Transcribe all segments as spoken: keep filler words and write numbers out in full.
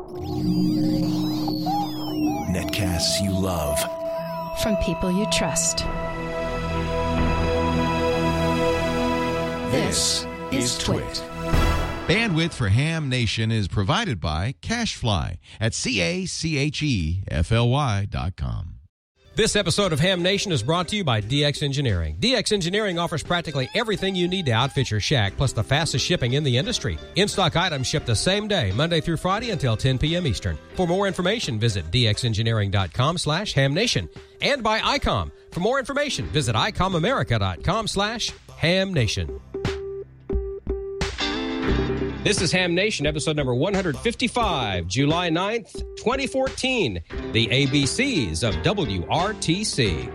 Netcasts you love. From people you trust. This is Twit. Bandwidth for Ham Nation is provided by CacheFly at C A C H E F L Y dot com. This episode of Ham Nation is brought to you by D X Engineering. D X Engineering offers practically everything you need to outfit your shack, plus the fastest shipping in the industry. In-stock items ship the same day, Monday through Friday until ten p.m. Eastern. For more information, visit d x engineering dot com slash ham nation. And by ICOM. For more information, visit i com america dot com slash ham nation. This is Ham Nation, episode number one fifty-five, July ninth, twenty fourteen. The A B Cs of W R T C.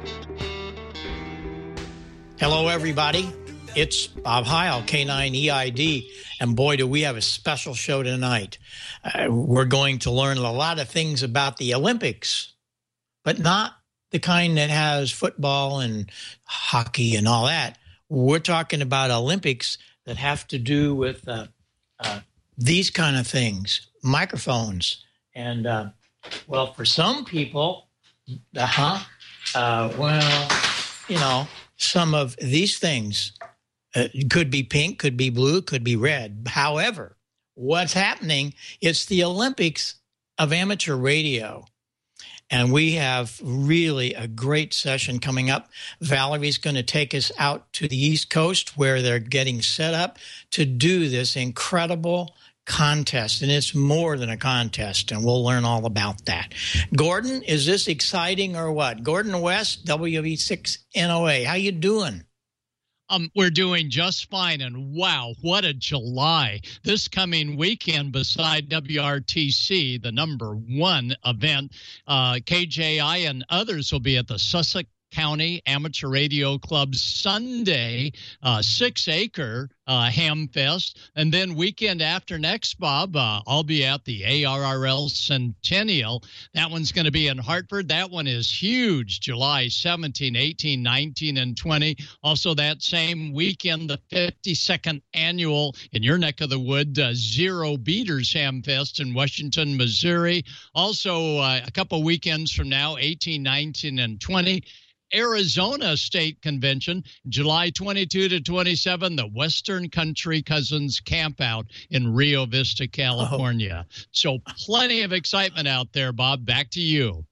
Hello, everybody. It's Bob Heil, K nine E I D, and boy, do we have a special show tonight. Uh, we're going to learn a lot of things about the Olympics, but not the kind that has football and hockey and all that. We're talking about Olympics that have to do with uh, uh, these kind of things, microphones. And, uh, well, for some people, uh-huh, uh, well, you know, some of these things uh, could be pink, could be blue, could be red. However, what's happening, it's the Olympics of amateur radio. And we have really a great session coming up. Valerie's going to take us out to the East Coast where they're getting set up to do this incredible contest. And it's more than a contest, and we'll learn all about that. Gordon, is this exciting or what? Gordon West, W V six N O A. How you doing? Um, we're doing just fine, and wow, what a July. This coming weekend, beside W R T C, the number one event, uh, K J I and others will be at the Sussex County Amateur Radio Club Sunday, uh, six-acre uh, Ham Fest. And then weekend after next, Bob, uh, I'll be at the A R R L Centennial. That one's going to be in Hartford. That one is huge, July seventeenth, eighteenth, nineteenth, and twentieth. Also that same weekend, the fifty-second annual, in your neck of the wood, uh, Zero Beaters Ham Fest in Washington, Missouri. Also, uh, a couple weekends from now, eighteen, nineteen, and twenty. Arizona State Convention, July twenty-second to twenty-seventh, the Western Country Cousins Campout in Rio Vista, California. Oh. So plenty of excitement out there, Bob. Back to you.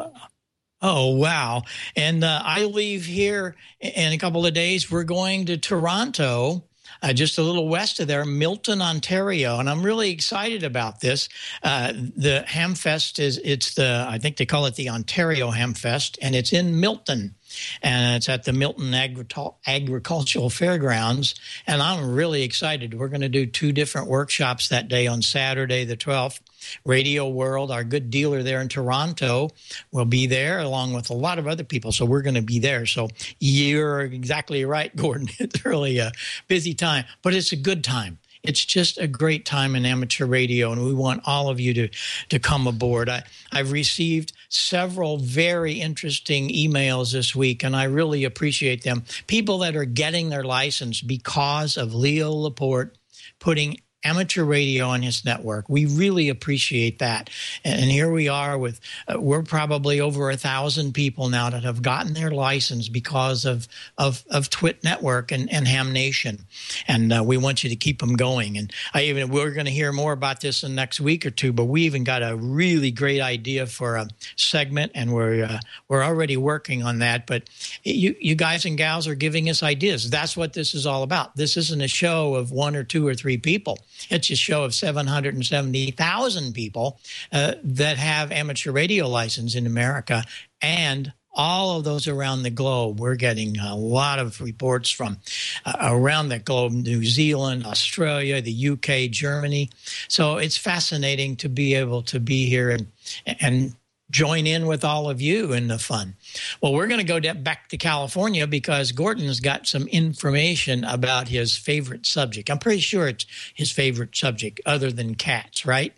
Oh, wow. And uh, I leave here in a couple of days. We're going to Toronto, uh, just a little west of there, Milton, Ontario. And I'm really excited about this. Uh, the Hamfest is, it's the, I think they call it the Ontario Hamfest, and it's in Milton. And it's at the Milton Agri- Agricultural Fairgrounds. And I'm really excited. We're going to do two different workshops that day on Saturday, the twelfth. Radio World, our good dealer there in Toronto, will be there along with a lot of other people. So we're going to be there. So you're exactly right, Gordon. It's really a busy time, but it's a good time. It's just a great time in amateur radio, and we want all of you to, to come aboard. I, I've received several very interesting emails this week, and I really appreciate them. People that are getting their license because of Leo Laporte putting amateur radio on his network. We really appreciate that. And here we are with, uh, we're probably over a thousand people now that have gotten their license because of, of, of Twit Network and, and Ham Nation. And uh, we want you to keep them going. And I even, we're going to hear more about this in the next week or two, but we even got a really great idea for a segment, and we're, uh, we're already working on that. But you, you guys and gals are giving us ideas. That's what this is all about. This isn't a show of one or two or three people. It's a show of seven hundred seventy thousand people uh, that have amateur radio license in America, and all of those around the globe. We're getting a lot of reports from uh, around the globe, New Zealand, Australia, the U K, Germany. So it's fascinating to be able to be here and and join in with all of you in the fun. Well, we're going to go back to California because Gordon's got some information about his favorite subject. I'm pretty sure it's his favorite subject other than cats, right?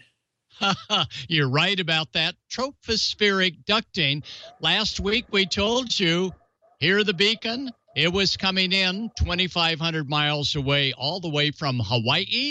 You're right about that. Tropospheric ducting. Last week we told you, hear the beacon? It was coming in twenty-five hundred miles away, all the way from Hawaii.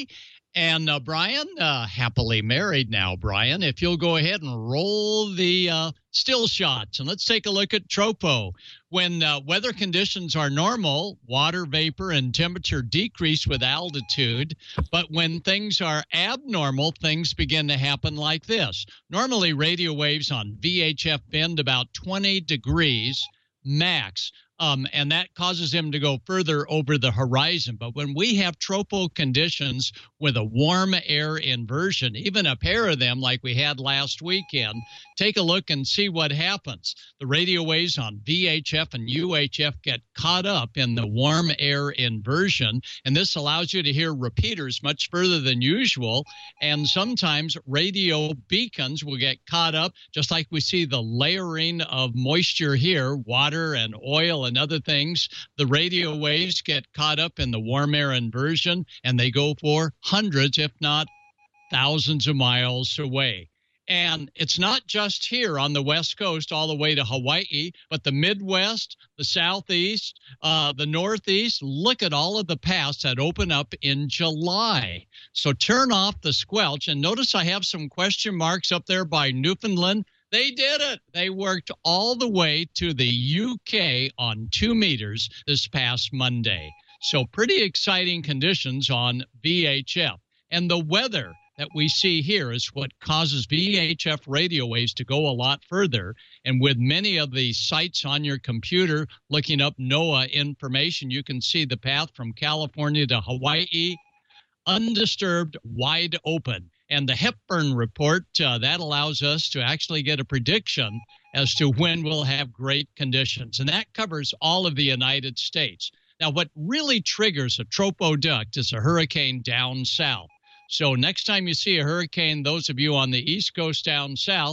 And uh, Brian, uh, happily married now, Brian, if you'll go ahead and roll the uh, still shots. And let's take a look at Tropo. When uh, weather conditions are normal, water vapor and temperature decrease with altitude. But when things are abnormal, things begin to happen like this. Normally, radio waves on V H F bend about twenty degrees max. Um, and that causes them to go further over the horizon. But when we have tropo conditions with a warm air inversion, even a pair of them like we had last weekend, take a look and see what happens. The radio waves on V H F and U H F get caught up in the warm air inversion, and this allows you to hear repeaters much further than usual. And sometimes radio beacons will get caught up, just like we see the layering of moisture here, water and oil and other things. The radio waves get caught up in the warm air inversion, and they go for hundreds, if not thousands of miles away. And it's not just here on the West Coast all the way to Hawaii, but the Midwest, the Southeast, uh, the Northeast. Look at all of the paths that open up in July. So turn off the squelch. And notice I have some question marks up there by Newfoundland. They did it. They worked all the way to the U K on two meters this past Monday. So pretty exciting conditions on V H F. And the weather that we see here is what causes V H F radio waves to go a lot further. And with many of the sites on your computer looking up NOAA information, you can see the path from California to Hawaii, undisturbed, wide open. And the Hepburn report, uh, that allows us to actually get a prediction as to when we'll have great conditions. And that covers all of the United States. Now, what really triggers a tropoduct is a hurricane down south. So next time you see a hurricane, those of you on the East Coast down south,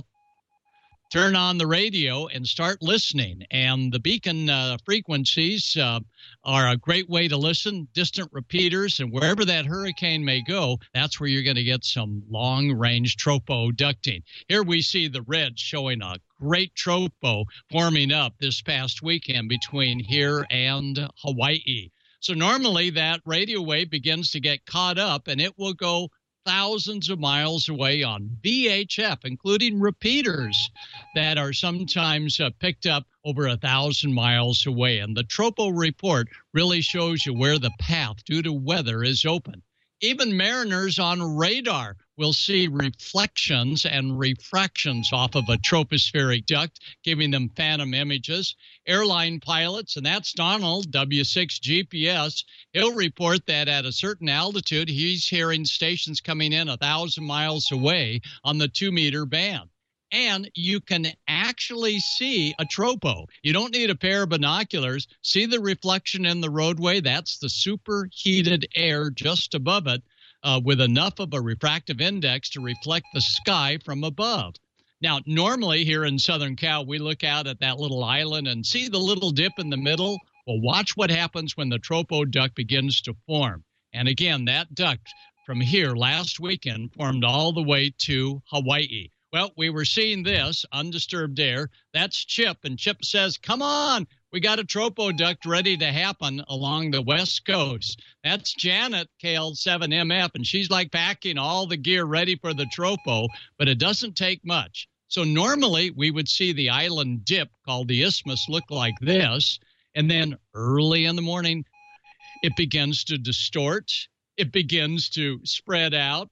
turn on the radio and start listening. And the beacon uh, frequencies uh, are a great way to listen, distant repeaters, and wherever that hurricane may go, that's where you're going to get some long-range tropo ducting. Here we see the red showing a great tropo forming up this past weekend between here and Hawaii. So normally that radio wave begins to get caught up, and it will go thousands of miles away on V H F, including repeaters that are sometimes uh, picked up over a thousand miles away. And the Tropo report really shows you where the path due to weather is open. Even mariners on radar will see reflections and refractions off of a tropospheric duct, giving them phantom images. Airline pilots, and that's Donald, W six G P S, he'll report that at a certain altitude, he's hearing stations coming in a thousand miles away on the two-meter band. And you can actually see a tropo. You don't need a pair of binoculars. See the reflection in the roadway? That's the superheated air just above it uh, with enough of a refractive index to reflect the sky from above. Now, normally here in Southern Cal, we look out at that little island and see the little dip in the middle. Well, watch what happens when the tropo duct begins to form. And again, that duct from here last weekend formed all the way to Hawaii. Well, we were seeing this, undisturbed air. That's Chip, and Chip says, come on, we got a tropoduct ready to happen along the West Coast. That's Janet, K L seven M F, and she's like packing all the gear ready for the tropo, but it doesn't take much. So normally we would see the island dip called the isthmus look like this, and then early in the morning, it begins to distort. It begins to spread out.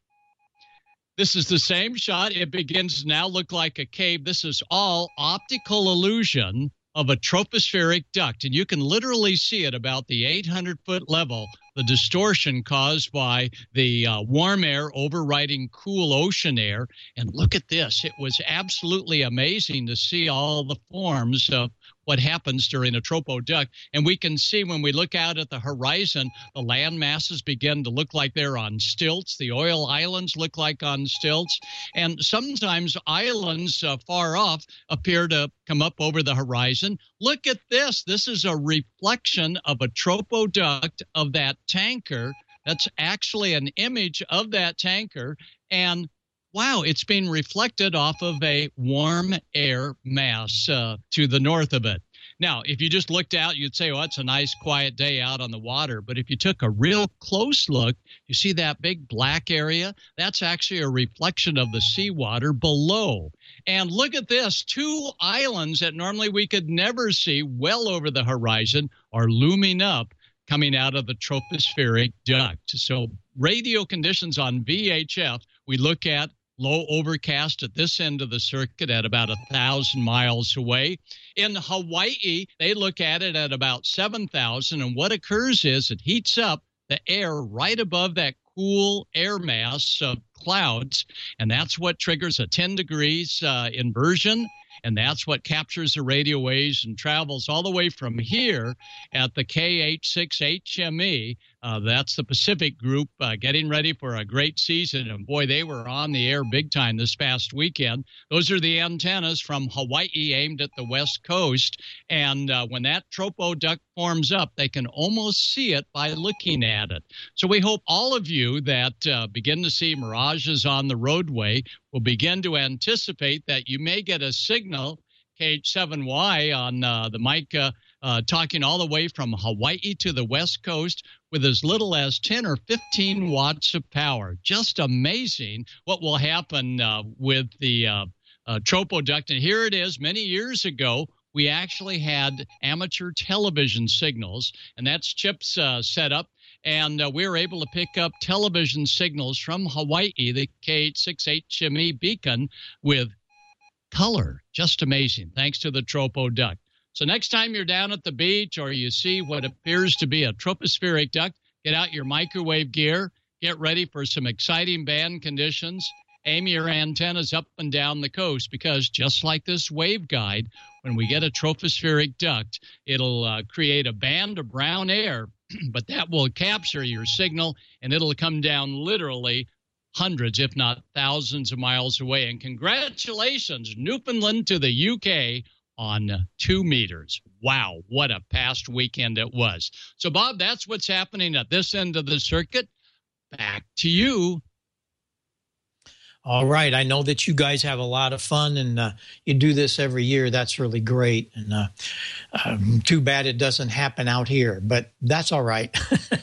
This is the same shot. It begins to now look like a cave. This is all optical illusion of a tropospheric duct, and you can literally see it about the eight hundred foot level, the distortion caused by the uh, warm air overriding cool ocean air. And look at this. It was absolutely amazing to see all the forms of what happens during a tropoduct. And we can see when we look out at the horizon, the land masses begin to look like they're on stilts. The oil islands look like on stilts. And sometimes islands uh, far off appear to come up over the horizon. Look at this. This is a reflection of a tropoduct of that tanker. That's actually an image of that tanker. And wow, it's being reflected off of a warm air mass uh, to the north of it. Now, if you just looked out, you'd say, oh, it's a nice quiet day out on the water. But if you took a real close look, you see that big black area? That's actually a reflection of the seawater below. And look at this, two islands that normally we could never see well over the horizon are looming up, coming out of the tropospheric duct. So radio conditions on V H F, we look at low overcast at this end of the circuit at about one thousand miles away. In Hawaii, they look at it at about seven thousand, and what occurs is it heats up the air right above that cool air mass of clouds, and that's what triggers a ten degrees uh, inversion, and that's what captures the radio waves and travels all the way from here at the K H six H M E. Uh, that's the Pacific group uh, getting ready for a great season. And boy, they were on the air big time this past weekend. Those are the antennas from Hawaii aimed at the West Coast. And uh, when that tropo duct forms up, they can almost see it by looking at it. So we hope all of you that uh, begin to see mirages on the roadway will begin to anticipate that you may get a signal, K H seven Y, on uh, the mic uh, uh, talking all the way from Hawaii to the West Coast with as little as ten or fifteen watts of power. Just amazing what will happen uh, with the uh, uh, tropo duct. And here it is. Many years ago, we actually had amateur television signals, and that's chips uh, set up. And uh, we were able to pick up television signals from Hawaii, the K H six H M E beacon, with color. Just amazing, thanks to the tropo duct. So next time you're down at the beach or you see what appears to be a tropospheric duct, get out your microwave gear, get ready for some exciting band conditions, aim your antennas up and down the coast, because just like this wave guide, when we get a tropospheric duct, it'll uh, create a band of brown air, but that will capture your signal, and it'll come down literally hundreds, if not thousands of miles away. And congratulations, Newfoundland to the U K on two meters. Wow, what a past weekend it was. So, Bob, that's what's happening at this end of the circuit. Back to you. All right. I know that you guys have a lot of fun, and uh, you do this every year. That's really great. And uh, um, too bad it doesn't happen out here, but that's all right.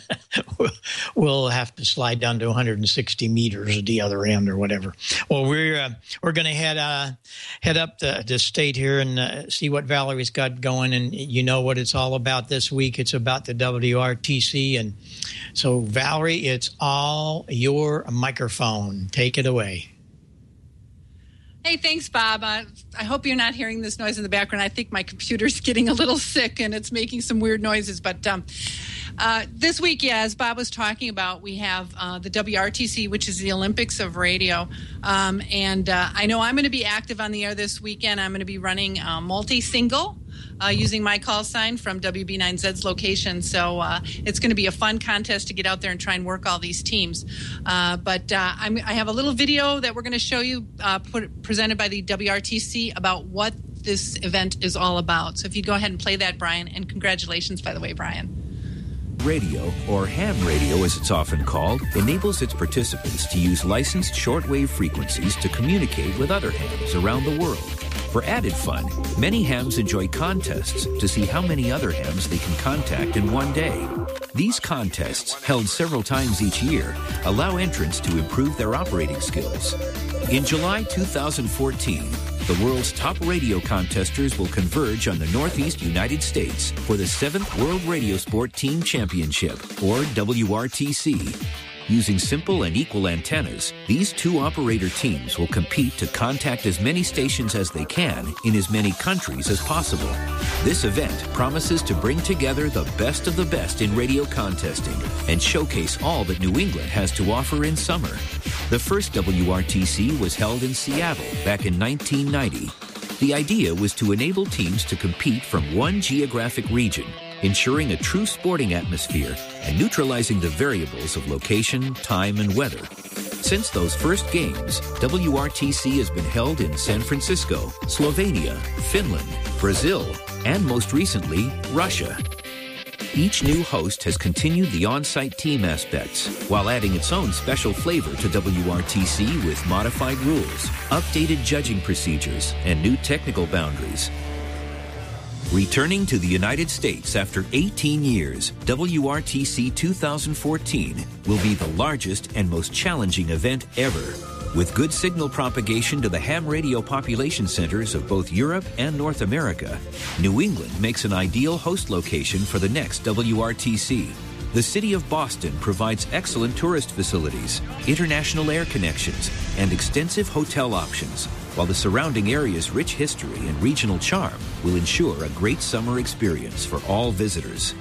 We'll have to slide down to one hundred sixty meters at the other end or whatever. Well, we're uh, we're going to head uh, head up the, the state here and uh, see what Valerie's got going. And you know what it's all about this week. It's about the W R T C. And so, Valerie, it's all your microphone. Take it away. Hey, thanks, Bob. Uh, I hope you're not hearing this noise in the background. I think my computer's getting a little sick and it's making some weird noises. But um, uh, this week, yeah, as Bob was talking about, we have uh, the W R T C, which is the Olympics of Radio. Um, and uh, I know I'm going to be active on the air this weekend. I'm going to be running uh, multi-single uh, using my call sign from W B nine Z's location. So uh, it's going to be a fun contest to get out there and try and work all these teams. Uh, but uh, I'm, I have a little video that we're going to show you uh, put, presented by the W R T C about what this event is all about. So if you go ahead and play that, Brian, and congratulations, by the way, Brian. Radio, or ham radio as it's often called, enables its participants to use licensed shortwave frequencies to communicate with other hams around the world. For added fun, many hams enjoy contests to see how many other hams they can contact in one day. These contests, held several times each year, allow entrants to improve their operating skills. In July two thousand fourteen, the world's top radio contesters will converge on the Northeast United States for the seventh World Radio Sport Team Championship, or W R T C. Using simple and equal antennas, these two operator teams will compete to contact as many stations as they can in as many countries as possible. This event promises to bring together the best of the best in radio contesting and showcase all that New England has to offer in summer. The first W R T C was held in Seattle back in nineteen ninety. The idea was to enable teams to compete from one geographic region, ensuring a true sporting atmosphere and neutralizing the variables of location, time, and weather. Since those first games, W R T C has been held in San Francisco, Slovenia, Finland, Brazil, and most recently, Russia. Each new host has continued the on-site team aspects while adding its own special flavor to W R T C with modified rules, updated judging procedures, and new technical boundaries. Returning to the United States after eighteen years, W R T C two thousand fourteen will be the largest and most challenging event ever. With good signal propagation to the ham radio population centers of both Europe and North America, New England makes an ideal host location for the next W R T C. The city of Boston provides excellent tourist facilities, international air connections, and extensive hotel options, while the surrounding area's rich history and regional charm will ensure a great summer experience for all visitors.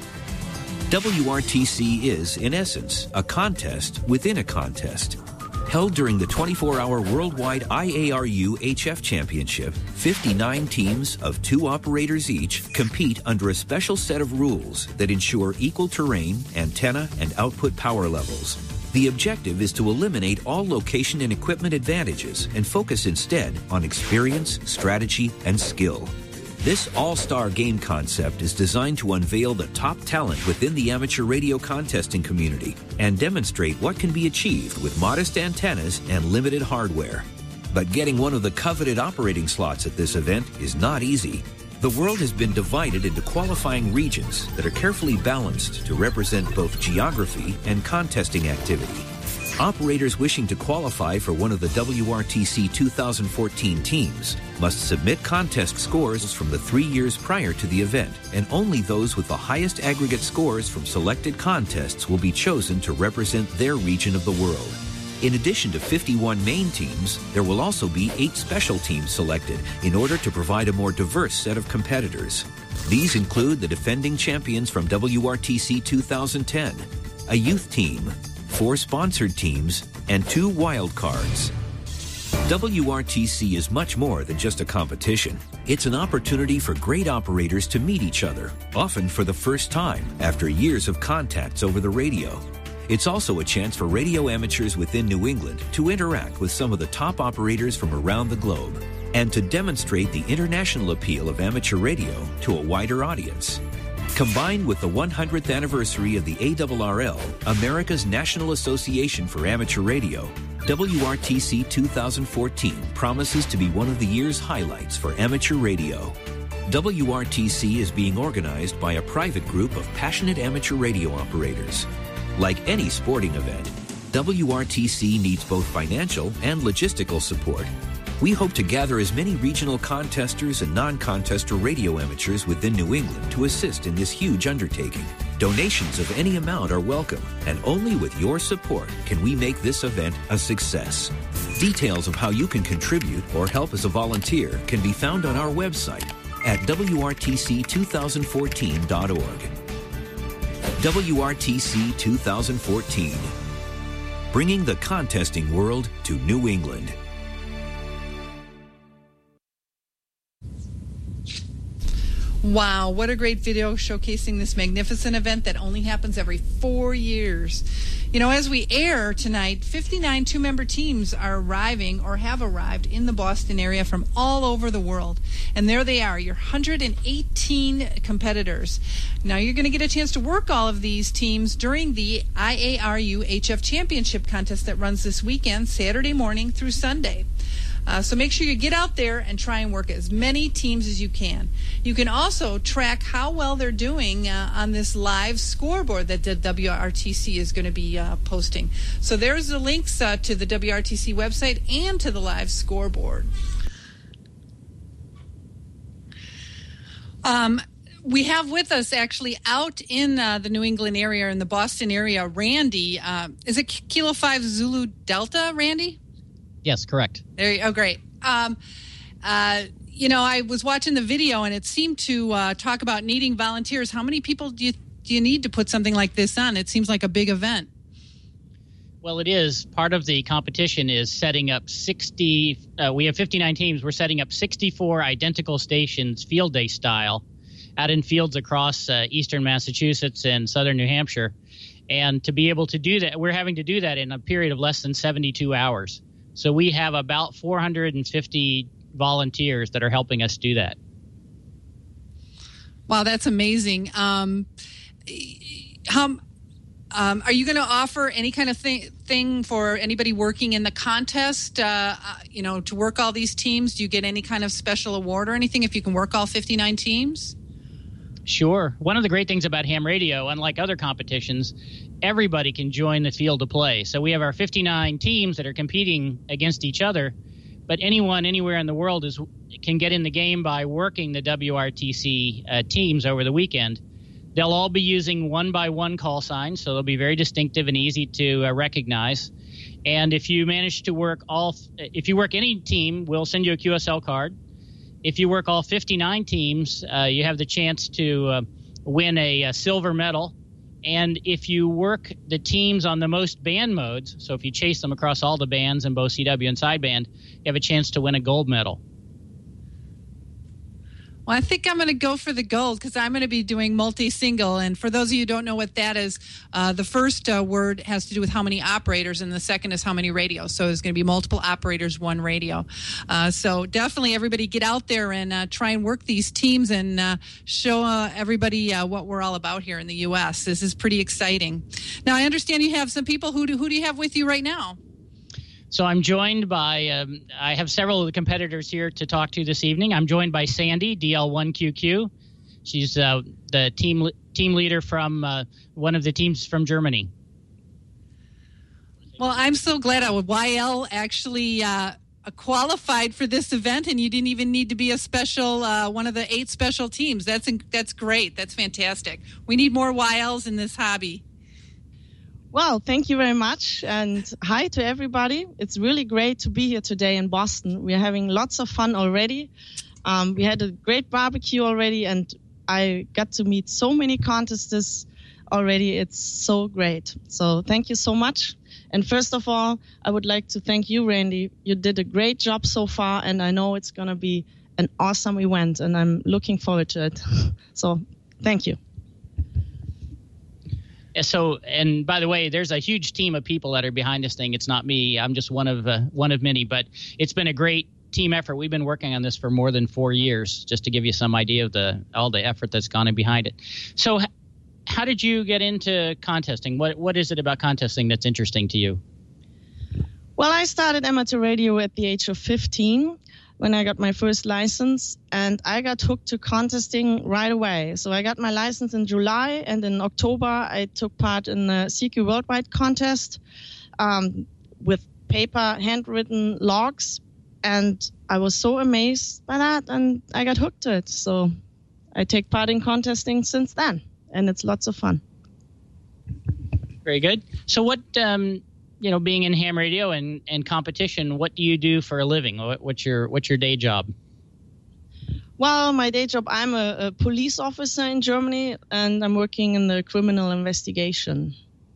W R T C is, in essence, a contest within a contest. Held during the twenty-four hour worldwide I A R U H F Championship, fifty-nine teams of two operators each compete under a special set of rules that ensure equal terrain, antenna, and output power levels. The objective is to eliminate all location and equipment advantages and focus instead on experience, strategy, and skill. This all-star game concept is designed to unveil the top talent within the amateur radio contesting community and demonstrate what can be achieved with modest antennas and limited hardware. But getting one of the coveted operating slots at this event is not easy. The world has been divided into qualifying regions that are carefully balanced to represent both geography and contesting activity. Operators wishing to qualify for one of the W R T C two thousand fourteen teams must submit contest scores from the three years prior to the event, and only those with the highest aggregate scores from selected contests will be chosen to represent their region of the world. In addition to fifty-one main teams, there will also be eight special teams selected in order to provide a more diverse set of competitors. These include the defending champions from W R T C two thousand ten, a youth team, four sponsored teams, and two wild cards. W R T C is much more than just a competition. It's an opportunity for great operators to meet each other, often for the first time after years of contacts over the radio. It's also a chance for radio amateurs within New England to interact with some of the top operators from around the globe and to demonstrate the international appeal of amateur radio to a wider audience. Combined with the one hundredth anniversary of the A R R L, America's National Association for Amateur Radio, W R T C two thousand fourteen promises to be one of the year's highlights for amateur radio. W R T C is being organized by a private group of passionate amateur radio operators. Like any sporting event, W R T C needs both financial and logistical support. We hope to gather as many regional contesters and non-contester radio amateurs within New England to assist in this huge undertaking. Donations of any amount are welcome, and only with your support can we make this event a success. Details of how you can contribute or help as a volunteer can be found on our website at W R T C two thousand fourteen dot org. W R T C two thousand fourteen, bringing the contesting world to New England. Wow, what a great video showcasing this magnificent event that only happens every four years. You know, as we air tonight, fifty-nine two-member teams are arriving or have arrived in the Boston area from all over the world. And there they are, your one hundred eighteen competitors. Now, you're going to get a chance to work all of these teams during the I A R U H F Championship contest that runs this weekend, Saturday morning through Sunday. Uh, so make sure you get out there and try and work as many teams as you can. You can also track how well they're doing uh, on this live scoreboard that the W R T C is going to be uh, posting. So there's the links uh, to the W R T C website and to the live scoreboard. Um, we have with us actually out in uh, the New England area, in the Boston area, Randy. Uh, is it Kilo five Zulu Delta, Randy? Yes, correct. There you, oh, great. Um, uh, you know, I was watching the video, and it seemed to uh, talk about needing volunteers. How many people do you do you need to put something like this on? It seems like a big event. Well, it is. Part of the competition is setting up sixty. Uh, we have fifty-nine teams. We're setting up sixty-four identical stations, field day style, out in fields across uh, eastern Massachusetts and southern New Hampshire. And to be able to do that, we're having to do that in a period of less than seventy-two hours. So we have about four hundred fifty volunteers that are helping us do that. Wow, that's amazing. Um, how, um, are you going to offer any kind of thing, thing for anybody working in the contest, uh, you know, to work all these teams? Do you get any kind of special award or anything if you can work all fifty-nine teams? Sure. One of the great things about ham radio, unlike other competitions, everybody can join the field of play. So we have our fifty-nine teams that are competing against each other, but anyone anywhere in the world is can get in the game by working the W R T C uh, teams over the weekend. They'll all be using one-by-one call signs, so they'll be very distinctive and easy to uh, recognize. And if you manage to work all, if you work any team, we'll send you a Q S L card. If you work all fifty-nine teams, uh, you have the chance to uh, win a, a silver medal. And if you work the teams on the most band modes, so if you chase them across all the bands in both C W and sideband, you have a chance to win a gold medal. Well, I think I'm going to go for the gold because I'm going to be doing multi-single. And for those of you who don't know what that is, uh, the first uh, word has to do with how many operators, and the second is how many radios. So there's going to be multiple operators, one radio. Uh, so definitely everybody get out there and uh, try and work these teams and uh, show uh, everybody uh, what we're all about here in the U S. This is pretty exciting. Now, I understand you have some people. Who do, who do you have with you right now? So I'm joined by, um, I have several of the competitors here to talk to this evening. I'm joined by Sandy, D L one Q Q. She's uh, the team team leader from uh, one of the teams from Germany. Well, I'm so glad I would. Y L actually uh, qualified for this event, and you didn't even need to be a special, uh, one of the eight special teams. That's that's great. That's fantastic. We need more Y Ls in this hobby. Well, thank you very much, and hi to everybody. It's really great to be here today in Boston. We're having lots of fun already. Um, we had a great barbecue already, and I got to meet so many contestants already. It's so great. So thank you so much. And first of all, I would like to thank you, Randy. You did a great job so far, and I know it's going to be an awesome event, and I'm looking forward to it. So thank you. So, and by the way, there's a huge team of people that are behind this thing. It's not me. I'm just one of uh, one of many, but it's been a great team effort. We've been working on this for more than four years, just to give you some idea of the all the effort that's gone in behind it. So, how did you get into contesting? What What is it about contesting that's interesting to you? Well, I started amateur radio at the age of fifteen. When I got my first license, and I got hooked to contesting right away. So I got my license in July, and in October I took part in the C Q Worldwide contest um, with paper handwritten logs, and I was so amazed by that, and I got hooked to it. So I take part in contesting since then, and it's lots of fun. Very good. So what... Um You know, being in ham radio and, and competition, what do you do for a living? What, what's your what's your day job? Well, my day job, I'm a, a police officer in Germany, and I'm working in the criminal investigation.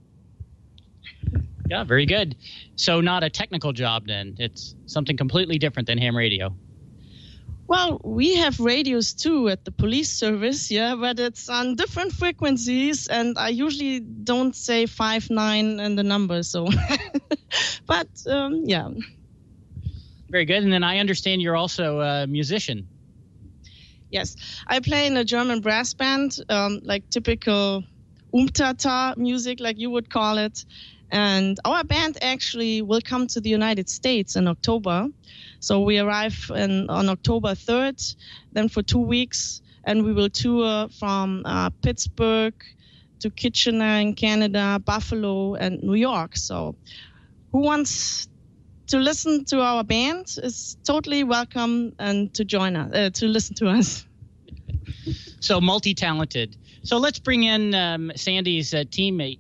Yeah, very good. So not a technical job then. It's something completely different than ham radio. Well, we have radios too at the police service, yeah, but it's on different frequencies, and I usually don't say five nine and the number, so. But, um, yeah. Very good. And then I understand you're also a musician. Yes. I play in a German brass band, um, like typical Umtata music, like you would call it. And our band actually will come to the United States in October. So we arrive in, on October third, then for two weeks, and we will tour from uh, Pittsburgh to Kitchener in Canada, Buffalo, and New York. So who wants to listen to our band is totally welcome and to join us, uh, to listen to us. So multi-talented. So let's bring in um, Sandy's uh, teammate.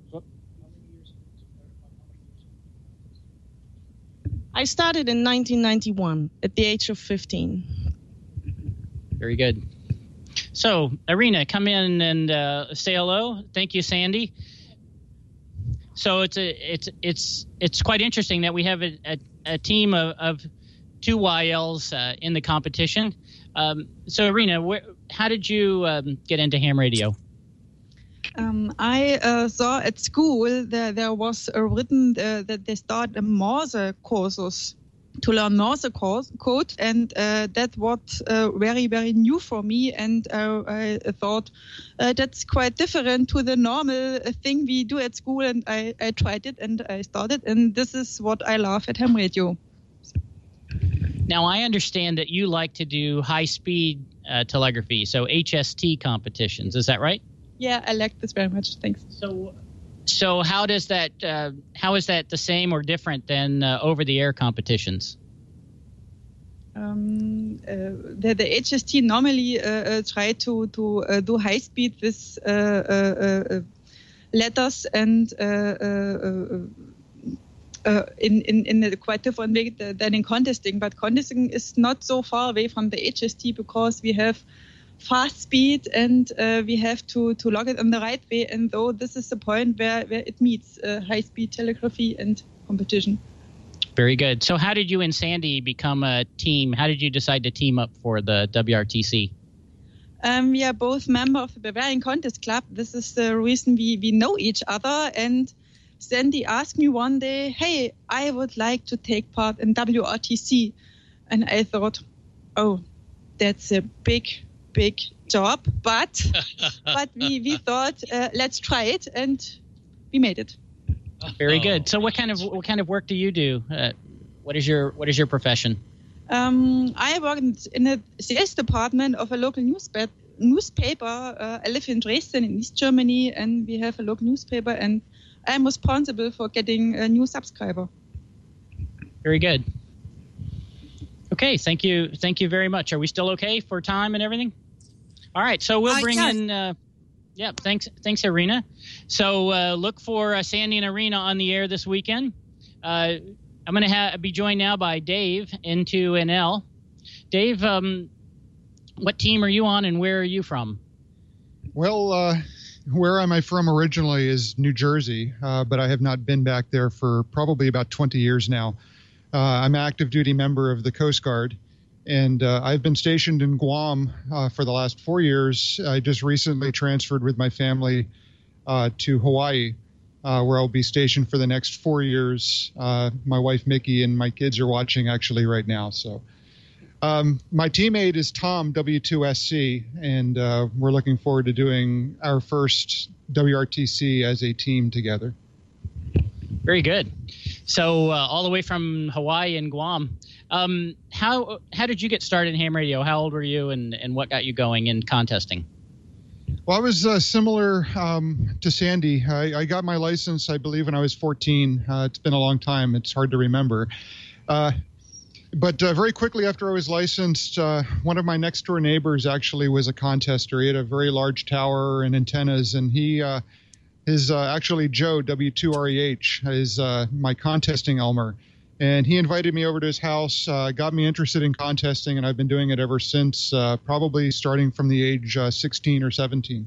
I started in nineteen ninety-one at the age of fifteen. Very good. So, Irina, come in and uh, say hello. Thank you, Sandy. So it's a, it's it's it's quite interesting that we have a, a, a team of, of two Y Ls uh, in the competition. Um, so, Irina, where, how did you um, get into ham radio? Um, I uh, saw at school that there was uh, written uh, that they start a Morse courses to learn Morse code, and uh, that was uh, very, very new for me. And uh, I thought uh, that's quite different to the normal thing we do at school. And I, I tried it and I started, and this is what I love at ham radio. Now, I understand that you like to do high-speed uh, telegraphy, so H S T competitions. Is that right? Yeah, I like this very much. Thanks. So, so how does that? Uh, how is that the same or different than uh, over-the-air competitions? Um, uh, the, the H S T normally uh, uh, try to to uh, do high speed with uh, uh, uh, letters and uh, uh, uh, in in in a quite different way than in contesting. But contesting is not so far away from the H S T because we have fast speed and uh, we have to to log it in the right way. And though this is the point where where it meets uh, high speed telegraphy and competition. Very good. So how did you and Sandy become a team? How did you decide to team up for the W R T C? Um, we are both members of the Bavarian Contest Club. This is the reason we, we know each other. And Sandy asked me one day, hey, I would like to take part in W R T C. And I thought, oh, that's a big, big job. But but we, we thought, uh, let's try it. And we made it. Very good. So, what kind of what kind of work do you do? Uh, what is your what is your profession? Um, I work in, in the sales department of a local newspaper. Newspaper. Uh, I live in Dresden, in East Germany, and we have a local newspaper. And I'm responsible for getting a new subscriber. Very good. Okay, thank you, thank you very much. Are we still okay for time and everything? All right, so we'll bring uh, yes. in. Uh, Yeah, thanks, thanks, Irina. So uh, look for uh, Sandy and Irina on the air this weekend. Uh, I'm going to ha- be joined now by Dave, N two N L. Dave, um, what team are you on and where are you from? Well, uh, where am I from originally is New Jersey, uh, but I have not been back there for probably about twenty years now. Uh, I'm an active duty member of the Coast Guard. And uh, I've been stationed in Guam uh, for the last four years. I just recently transferred with my family uh, to Hawaii, uh, where I'll be stationed for the next four years. Uh, my wife, Mickey, and my kids are watching actually right now. So um, my teammate is Tom, W two S C, and uh, we're looking forward to doing our first W R T C as a team together. Very good. So uh, all the way from Hawaii and Guam. Um, how how did you get started in ham radio? How old were you, and, and what got you going in contesting? Well, I was uh, similar um, to Sandy. I, I got my license, I believe, when I was fourteen. Uh, it's been a long time. It's hard to remember. Uh, but uh, very quickly after I was licensed, uh, one of my next door neighbors actually was a contester. He had a very large tower and antennas, and he uh, his uh, actually Joe, W two R E H, is uh, my contesting Elmer. And he invited me over to his house, uh, got me interested in contesting, and I've been doing it ever since, uh, probably starting from the age uh, sixteen or seventeen.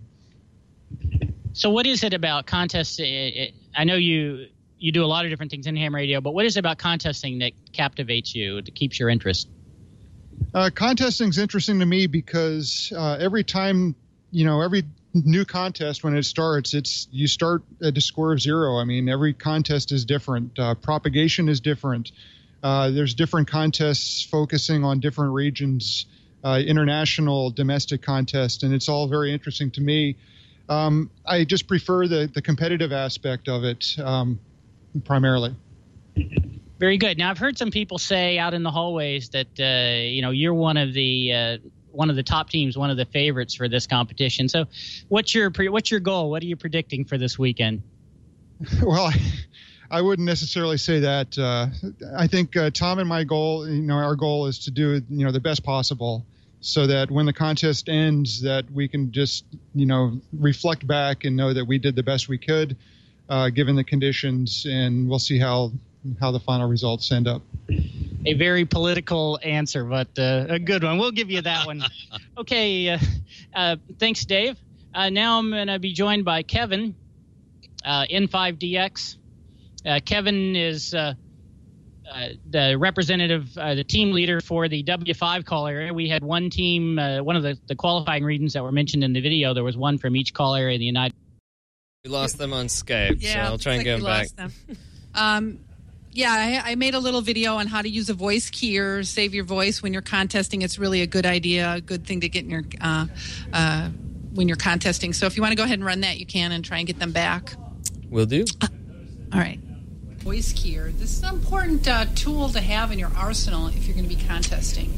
So what is it about contests? I know you you do a lot of different things in ham radio, but what is it about contesting that captivates you, that keeps your interest? Uh, contesting is interesting to me because uh, every time, you know, every new contest, when it starts, it's you start at a score of zero. I mean, every contest is different. Uh, propagation is different. Uh, there's different contests focusing on different regions, uh, international, domestic contests, and it's all very interesting to me. Um, I just prefer the, the competitive aspect of it um, primarily. Very good. Now, I've heard some people say out in the hallways that, uh, you know, you're one of the uh, one of the top teams, one of the favorites for this competition. So what's your what's your goal? What are you predicting for this weekend? Well, I, I wouldn't necessarily say that. Uh, I think uh, Tom and my goal, you know, our goal is to do, you know, the best possible so that when the contest ends, that we can just, you know, reflect back and know that we did the best we could uh, given the conditions, and we'll see how how the final results end up. A very political answer, but uh, a good one. We'll give you that one. Okay. Uh, uh, thanks, Dave. Uh, now I'm going to be joined by Kevin, uh, N five D X. Uh, Kevin is uh, uh, the representative, uh, the team leader for the W five call area. We had one team, uh, one of the, the qualifying regions that were mentioned in the video. There was one from each call area in the United. We lost them on Skype, yeah, so I'll try and get them back. Them. Um, yeah, I, I made a little video on how to use a voice key or save your voice when you're contesting. It's really a good idea, a good thing to get in your uh, uh, when you're contesting. So if you want to go ahead and run that, you can, and try and get them back. Will do. Uh, all right. Voice keyer. This is an important uh, tool to have in your arsenal if you're going to be contesting.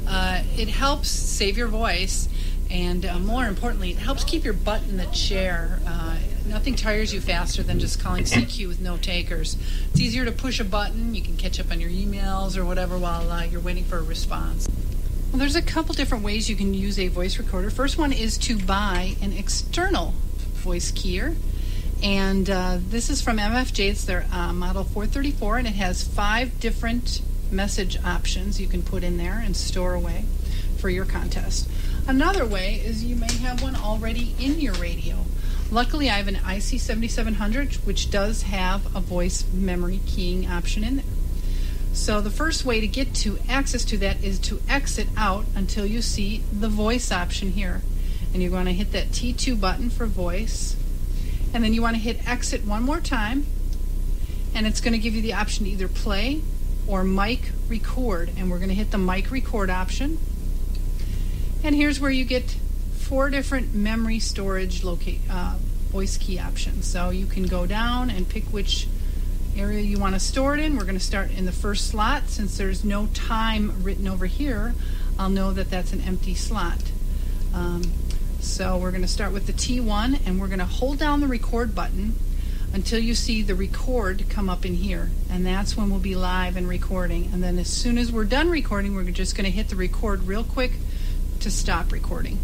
Uh, it helps save your voice, and uh, more importantly, it helps keep your butt in the chair. Uh, nothing tires you faster than just calling C Q with no takers. It's easier to push a button. You can catch up on your emails or whatever while uh, you're waiting for a response. Well, there's a couple different ways you can use a voice recorder. First one is to buy an external voice keyer. And uh, this is from M F J. It's their uh, Model four thirty-four, and it has five different message options you can put in there and store away for your contest. Another way is you may have one already in your radio. Luckily, I have an I C seventy-seven hundred, which does have a voice memory keying option in there. So the first way to get to access to that is to exit out until you see the voice option here. And you're going to hit that T two button for voice. And then you want to hit exit one more time. And it's going to give you the option to either play or mic record. And we're going to hit the mic record option. And here's where you get four different memory storage locate uh, voice key options. So you can go down and pick which area you want to store it in. We're going to start in the first slot. Since there's no time written over here, I'll know that that's an empty slot. Um, so we're going to start with the T one, and we're going to hold down the record button until you see the record come up in here. And that's when we'll be live and recording. And then as soon as we're done recording, we're just going to hit the record real quick to stop recording.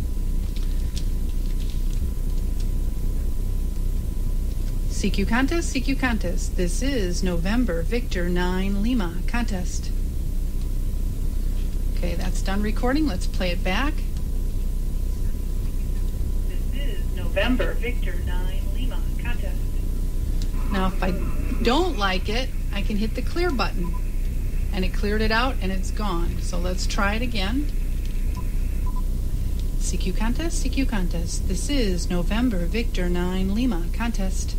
C Q contest, C Q contest. This is November Victor nine Lima contest. Okay, that's done recording. Let's play it back. This is November Victor nine Lima contest. Now, if I don't like it, I can hit the clear button. And it cleared it out and it's gone. So let's try it again. C Q contest, C Q contest. This is November Victor nine Lima contest.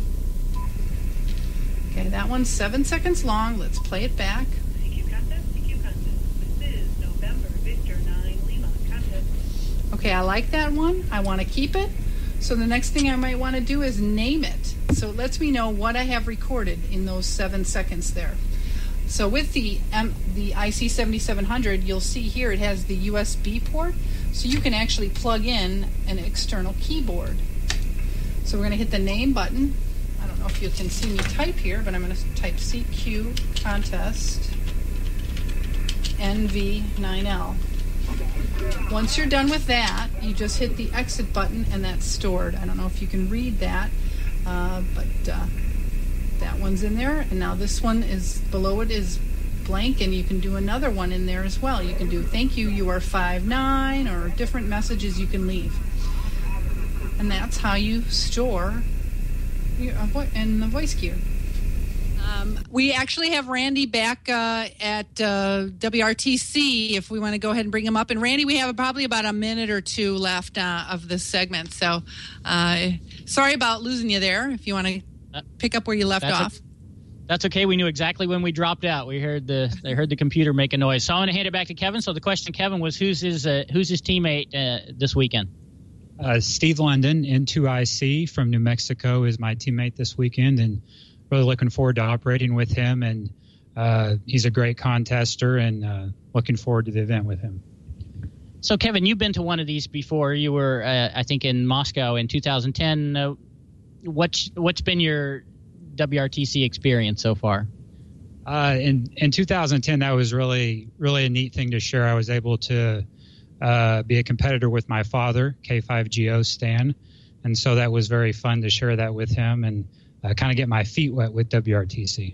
Okay, that one's seven seconds long. Let's play it back. C Q contest, C Q contest. This is November Victor nine Lima contest. Okay, I like that one. I want to keep it. So the next thing I might want to do is name it. So it lets me know what I have recorded in those seven seconds there. So with the um, the I C seventy-seven hundred, you'll see here it has the U S B port. So you can actually plug in an external keyboard. So we're going to hit the name button. I don't know if you can see me type here, but I'm going to type C Q contest N V nine L. Once you're done with that, you just hit the exit button and that's stored. I don't know if you can read that, uh, but uh, that one's in there. And now this one is below it is blank, and you can do another one in there as well. You can do thank you, you are five nine, or different messages you can leave. And that's how you store your, uh, vo- in the voice queue. Um, we actually have Randy back uh, at uh, W R T C if we want to go ahead and bring him up. And Randy, we have probably about a minute or two left uh, of this segment. So uh, sorry about losing you there. If you want to pick up where you left That's off. A- That's okay. We knew exactly when we dropped out. We heard the they heard the computer make a noise. So I'm going to hand it back to Kevin. So the question, Kevin, was who's his uh, who's his teammate uh, this weekend? Uh, Steve London, N two I C from New Mexico, is my teammate this weekend, and really looking forward to operating with him. And uh, he's a great contester, and uh, looking forward to the event with him. So Kevin, you've been to one of these before. You were, uh, I think, in Moscow in two thousand ten. Uh, what's what's been your W R T C experience so far? Uh, in in two thousand ten, that was really really a neat thing to share. I was able to uh, be a competitor with my father, K five G O Stan, and so that was very fun to share that with him and uh, kind of get my feet wet with W R T C.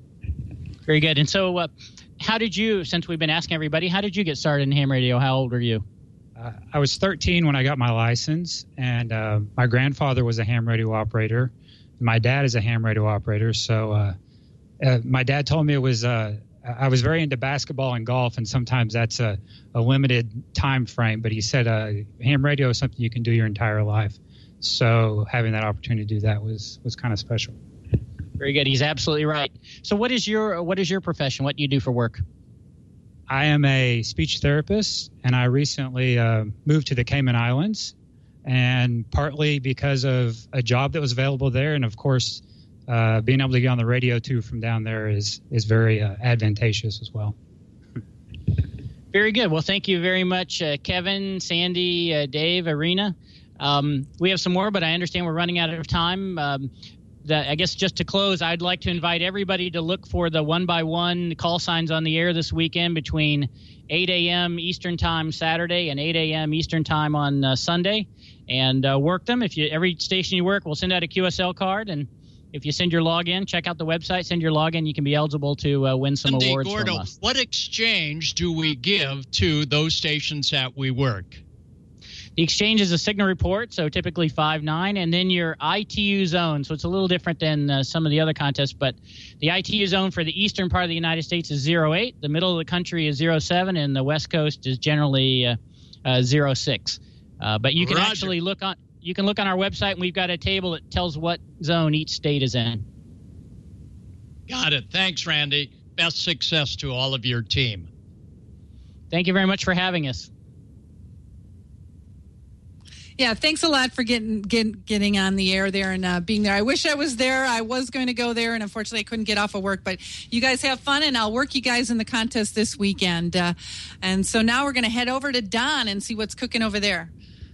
Very good. And so, uh, how did you? Since we've been asking everybody, how did you get started in ham radio? How old were you? Uh, I was thirteen when I got my license, and uh, my grandfather was a ham radio operator. My dad is a ham radio operator, so uh, uh, my dad told me it was uh, I was very into basketball and golf, and sometimes that's a, a limited time frame. But he said uh, ham radio is something you can do your entire life. So having that opportunity to do that was was kind of special. Very good. He's absolutely right. So what is your what is your profession? What do you do for work? I am a speech therapist, and I recently uh, moved to the Cayman Islands. And partly because of a job that was available there, and of course, uh, being able to get on the radio too from down there is is very uh, advantageous as well. Very good. Well, thank you very much, uh, Kevin, Sandy, uh, Dave, Arena. Um, we have some more, but I understand we're running out of time. Um, the, I guess just to close, I'd like to invite everybody to look for the one-by-one call signs on the air this weekend between eight a.m. Eastern Time Saturday and eight a.m. Eastern Time on uh, Sunday, and uh, work them. If you every station you work, we'll send out a Q S L card, and if you send your login, check out the website, send your login, you can be eligible to uh, win some Sunday, awards Gordo, from us. What exchange do we give to those stations that we work? The exchange is a signal report, so typically five nine, and then your I T U zone. So it's a little different than uh, some of the other contests, but the I T U zone for the eastern part of the United States is zero eight, the middle of the country is zero seven, and the west coast is generally uh, uh, zero six. Uh, but you can Roger. actually look on you can look on our website, and we've got a table that tells what zone each state is in. Got it. Thanks, Randy. Best success to all of your team. Thank you very much for having us. Yeah, thanks a lot for getting getting, getting on the air there and uh, being there. I wish I was there. I was going to go there, and unfortunately I couldn't get off of work. But you guys have fun, and I'll work you guys in the contest this weekend. Uh, and so now we're going to head over to Don and see what's cooking over there.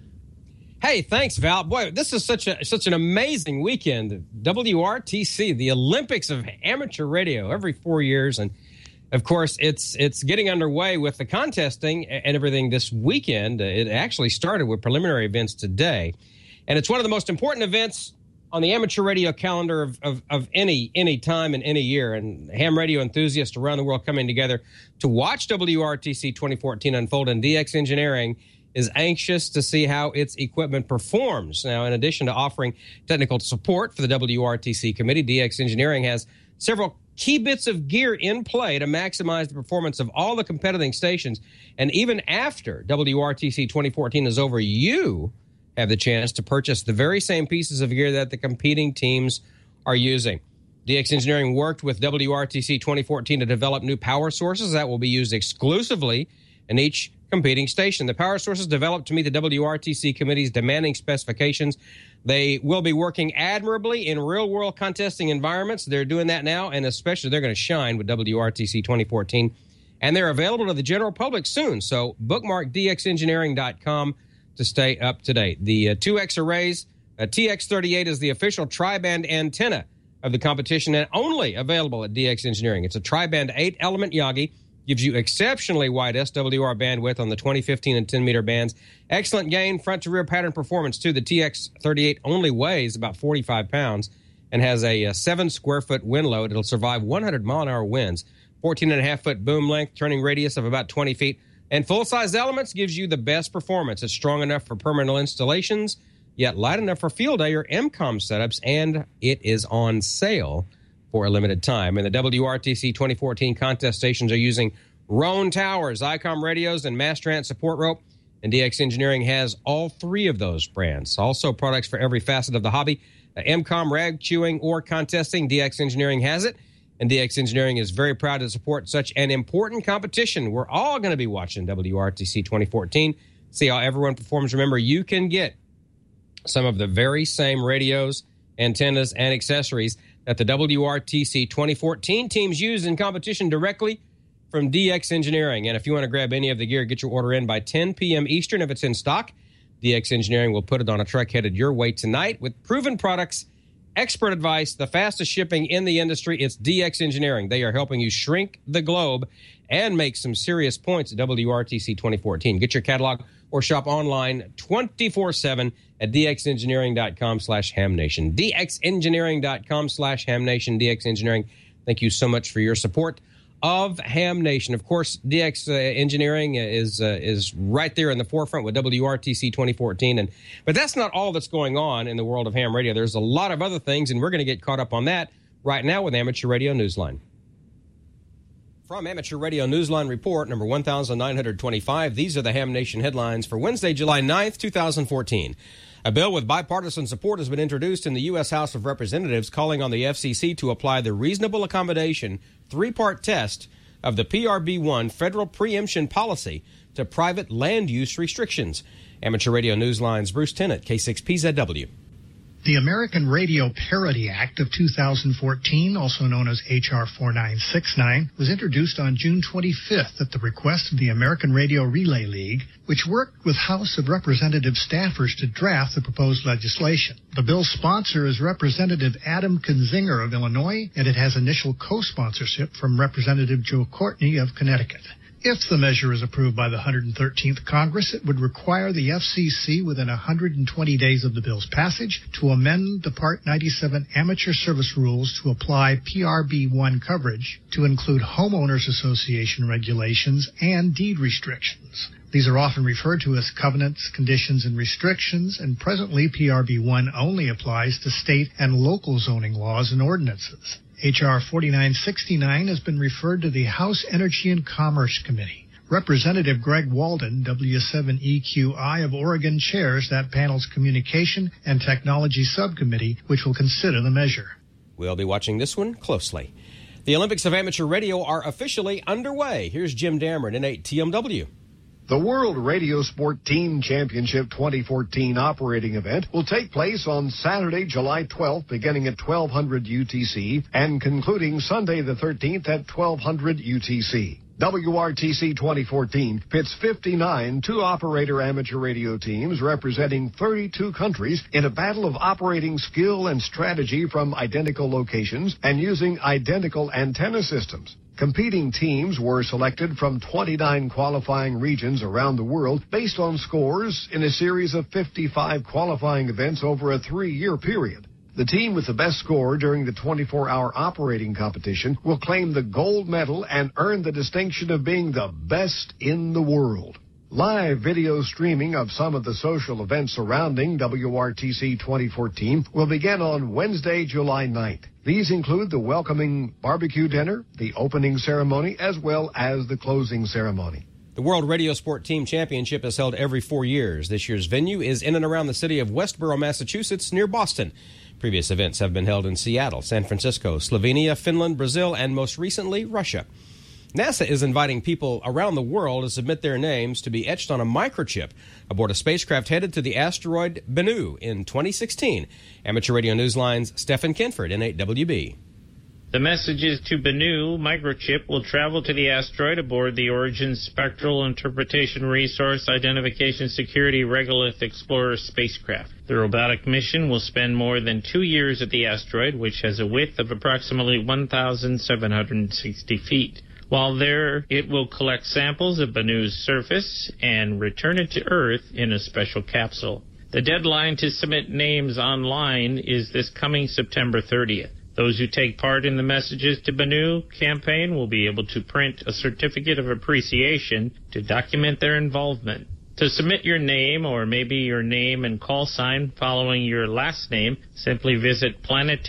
Hey, thanks, Val. Boy, this is such a such an amazing weekend. W R T C, the Olympics of Amateur Radio, every four years, and of course, it's it's getting underway with the contesting and everything this weekend. It actually started with preliminary events today, and it's one of the most important events on the amateur radio calendar of, of, of any any time in any year. And ham radio enthusiasts around the world coming together to watch W R T C twenty fourteen unfold, and D X Engineering is anxious to see how its equipment performs. Now, in addition to offering technical support for the W R T C committee, D X Engineering has several key bits of gear in play to maximize the performance of all the competing stations. And even after W R T C twenty fourteen is over, you have the chance to purchase the very same pieces of gear that the competing teams are using. D X Engineering worked with W R T C twenty fourteen to develop new power sources that will be used exclusively in each competing station. The power sources developed to meet the W R T C committee's demanding specifications. They will be working admirably in real-world contesting environments. They're doing that now, and especially they're going to shine with W R T C twenty fourteen. And they're available to the general public soon, so bookmark D X engineering dot com to stay up to date. The uh, two X arrays, uh, T X thirty-eight is the official tri-band antenna of the competition and only available at D X Engineering. It's a tri-band eight-element Yagi. Gives you exceptionally wide S W R bandwidth on the twenty, fifteen, and ten meter bands. Excellent gain, front-to-rear pattern performance, too. The T X thirty-eight only weighs about forty-five pounds and has a, a seven square foot wind load. It'll survive one hundred mile an hour winds, fourteen and a half foot boom length, turning radius of about twenty feet. And full-size elements gives you the best performance. It's strong enough for permanent installations, yet light enough for field day or M COM setups, and it is on sale for a limited time. And the W R T C twenty fourteen contest stations are using Roan towers, I COM radios, and Mastrant support rope. And D X Engineering has all three of those brands. Also products for every facet of the hobby. Uh, M COM, rag chewing, or contesting, D X Engineering has it. And D X Engineering is very proud to support such an important competition. We're all going to be watching W R T C twenty fourteen. See how everyone performs. Remember, you can get some of the very same radios, antennas, and accessories that the W R T C twenty fourteen teams use in competition directly from D X Engineering. And if you want to grab any of the gear, get your order in by ten p.m. Eastern if it's in stock. D X Engineering will put it on a truck headed your way tonight with proven products, expert advice, the fastest shipping in the industry. It's D X Engineering. They are helping you shrink the globe and make some serious points at W R T C twenty fourteen. Get your catalog or shop online twenty-four seven at dxengineering.com slash hamnation. dxengineering.com slash hamnation. D X Engineering, thank you so much for your support of Ham Nation. Of course, D X uh, Engineering is uh, is right there in the forefront with W R T C twenty fourteen. And but that's not all that's going on in the world of ham radio. There's a lot of other things, and we're going to get caught up on that right now with Amateur Radio Newsline. From Amateur Radio Newsline Report, number one thousand nine hundred twenty-five, these are the Ham Nation headlines for Wednesday, July ninth, two thousand fourteen. A bill with bipartisan support has been introduced in the U S House of Representatives calling on the F C C to apply the reasonable accommodation three-part test of the P R B one federal preemption policy to private land use restrictions. Amateur Radio Newsline's Bruce Tennant, K six P Z W. The American Radio Parity Act of two thousand fourteen, also known as H R forty-nine sixty-nine, was introduced on June twenty-fifth at the request of the American Radio Relay League, which worked with House of Representatives staffers to draft the proposed legislation. The bill's sponsor is Representative Adam Kinzinger of Illinois, and it has initial co-sponsorship from Representative Joe Courtney of Connecticut. If the measure is approved by the one hundred thirteenth Congress, it would require the F C C within one hundred twenty days of the bill's passage to amend the Part ninety-seven amateur service rules to apply P R B one coverage to include homeowners association regulations and deed restrictions. These are often referred to as covenants, conditions, and restrictions, and presently P R B one only applies to state and local zoning laws and ordinances. H R forty-nine sixty-nine has been referred to the House Energy and Commerce Committee. Representative Greg Walden, W seven E Q I of Oregon, chairs that panel's Communication and Technology Subcommittee, which will consider the measure. We'll be watching this one closely. The Olympics of Amateur Radio are officially underway. Here's Jim Dameron in eight T M W. The World Radio Sport Team Championship twenty fourteen operating event will take place on Saturday, July twelfth, beginning at twelve hundred U T C and concluding Sunday the thirteenth at twelve hundred U T C. W R T C twenty fourteen pits fifty-nine two-operator amateur radio teams representing thirty-two countries in a battle of operating skill and strategy from identical locations and using identical antenna systems. Competing teams were selected from twenty-nine qualifying regions around the world based on scores in a series of fifty-five qualifying events over a three-year period. The team with the best score during the twenty-four hour operating competition will claim the gold medal and earn the distinction of being the best in the world. Live video streaming of some of the social events surrounding W R T C twenty fourteen will begin on Wednesday, July ninth. These include the welcoming barbecue dinner, the opening ceremony, as well as the closing ceremony. The World Radio Sport Team Championship is held every four years. This year's venue is in and around the city of Westboro, Massachusetts, near Boston. Previous events have been held in Seattle, San Francisco, Slovenia, Finland, Brazil, and most recently, Russia. NASA is inviting people around the world to submit their names to be etched on a microchip aboard a spacecraft headed to the asteroid Bennu in twenty sixteen. Amateur Radio Newsline's Stephen Kinford in eight W B. The messages to Bennu microchip will travel to the asteroid aboard the Origin Spectral Interpretation Resource Identification Security Regolith Explorer spacecraft. The robotic mission will spend more than two years at the asteroid, which has a width of approximately one thousand seven hundred sixty feet. While there, it will collect samples of Bennu's surface and return it to Earth in a special capsule. The deadline to submit names online is this coming September thirtieth. Those who take part in the Messages to Bennu campaign will be able to print a certificate of appreciation to document their involvement. To submit your name, or maybe your name and call sign following your last name, simply visit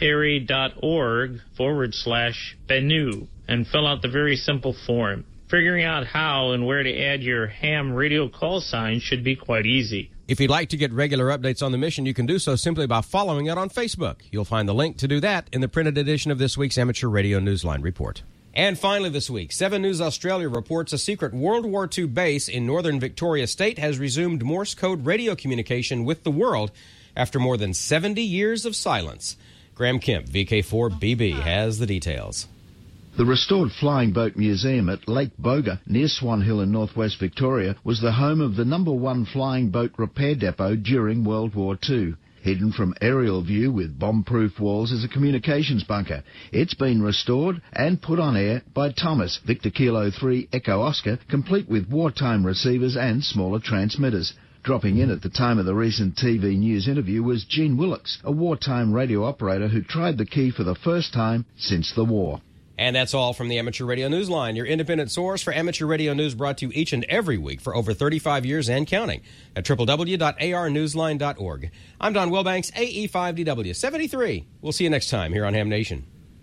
planetary.org forward slash Bennu and fill out the very simple form. Figuring out how and where to add your ham radio call sign should be quite easy. If you'd like to get regular updates on the mission, you can do so simply by following it on Facebook. You'll find the link to do that in the printed edition of this week's Amateur Radio Newsline Report. And finally this week, seven News Australia reports a secret World War Two base in northern Victoria State has resumed Morse code radio communication with the world after more than seventy years of silence. Graham Kemp, V K four B B, has the details. The restored Flying Boat Museum at Lake Boga, near Swan Hill in northwest Victoria, was the home of the number one flying boat repair depot during World War Two. Hidden from aerial view with bomb-proof walls is a communications bunker. It's been restored and put on air by Thomas, Victor Kilo three Echo Oscar, complete with wartime receivers and smaller transmitters. Dropping in at the time of the recent T V news interview was Gene Willocks, a wartime radio operator who tried the key for the first time since the war. And that's all from the Amateur Radio Newsline, your independent source for amateur radio news brought to you each and every week for over thirty-five years and counting at w w w dot a r newsline dot org. I'm Don Wilbanks, A E five D W seventy-three. We'll see you next time here on Ham Nation.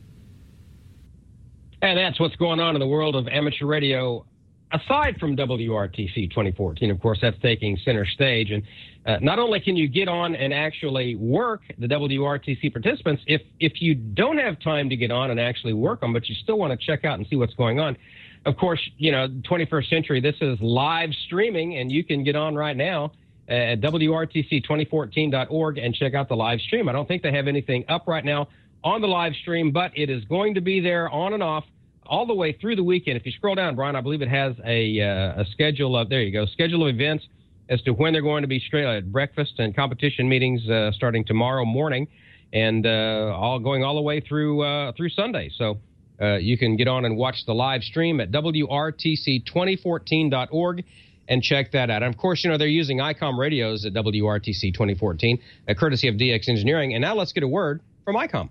And that's what's going on in the world of amateur radio. Aside from W R T C twenty fourteen, of course, that's taking center stage. And uh, not only can you get on and actually work the W R T C participants, if if you don't have time to get on and actually work them, but you still want to check out and see what's going on, of course, you know, twenty-first century, this is live streaming, and you can get on right now at W R T C twenty fourteen dot org and check out the live stream. I don't think they have anything up right now on the live stream, but it is going to be there on and off all the way through the weekend. If you scroll down, Brian, I believe it has a, uh, a schedule of, there you go, schedule of events as to when they're going to be straight at breakfast and competition meetings uh, starting tomorrow morning and uh, all going all the way through uh, through Sunday. So uh, you can get on and watch the live stream at W R T C twenty fourteen dot org and check that out. And of course, you know, they're using ICOM radios at W R T C twenty fourteen, uh, courtesy of D X Engineering. And now let's get a word from ICOM.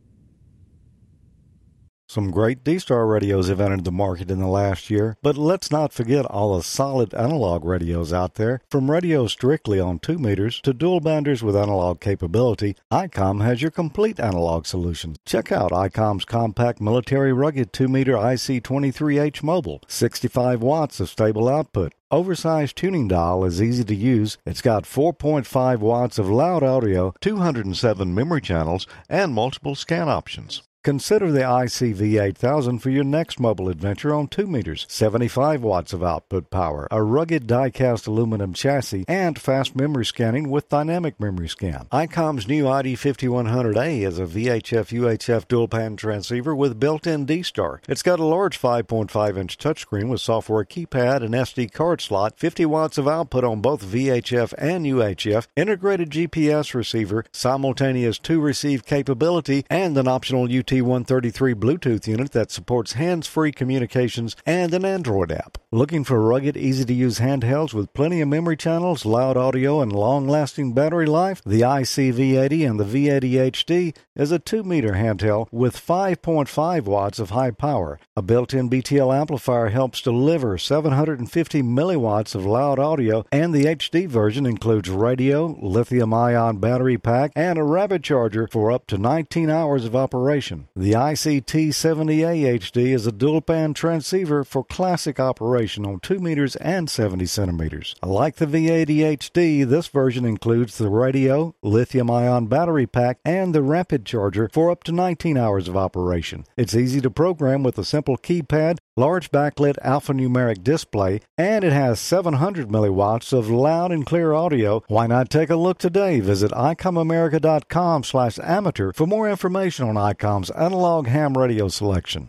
Some great D-Star radios have entered the market in the last year, but let's not forget all the solid analog radios out there. From radios strictly on two meters to dual banders with analog capability, ICOM has your complete analog solution. Check out ICOM's compact military rugged two meter I C twenty-three H mobile, sixty-five watts of stable output. Oversized tuning dial is easy to use. It's got four point five watts of loud audio, two hundred seven memory channels, and multiple scan options. Consider the I C V eight thousand for your next mobile adventure on two meters, seventy-five watts of output power, a rugged die-cast aluminum chassis, and fast memory scanning with dynamic memory scan. ICOM's new I D fifty-one hundred A is a V H F U H F dual-band transceiver with built-in D-Star. It's got a large five point five inch touchscreen with software keypad and S D card slot, fifty watts of output on both V H F and U H F, integrated G P S receiver, simultaneous two-receive capability, and an optional U T one thirty-three Bluetooth unit that supports hands-free communications and an Android app. Looking for rugged, easy-to-use handhelds with plenty of memory channels, loud audio, and long-lasting battery life? The I C V eighty and the V eighty H D is a two meter handheld with five point five watts of high power. A built-in B T L amplifier helps deliver seven hundred fifty milliwatts of loud audio, and the H D version includes radio, lithium-ion battery pack, and a rapid charger for up to nineteen hours of operation. The I C T seventy A H D is a dual-band transceiver for classic operation on two meters and seventy centimeters. Like the V eighty H D, this version includes the radio, lithium-ion battery pack, and the rapid charger for up to nineteen hours of operation. It's easy to program with a simple keypad, large backlit alphanumeric display, and it has seven hundred milliwatts of loud and clear audio. Why not take a look today? Visit icomamerica.com slash amateur for more information on ICOM's analog ham radio selection.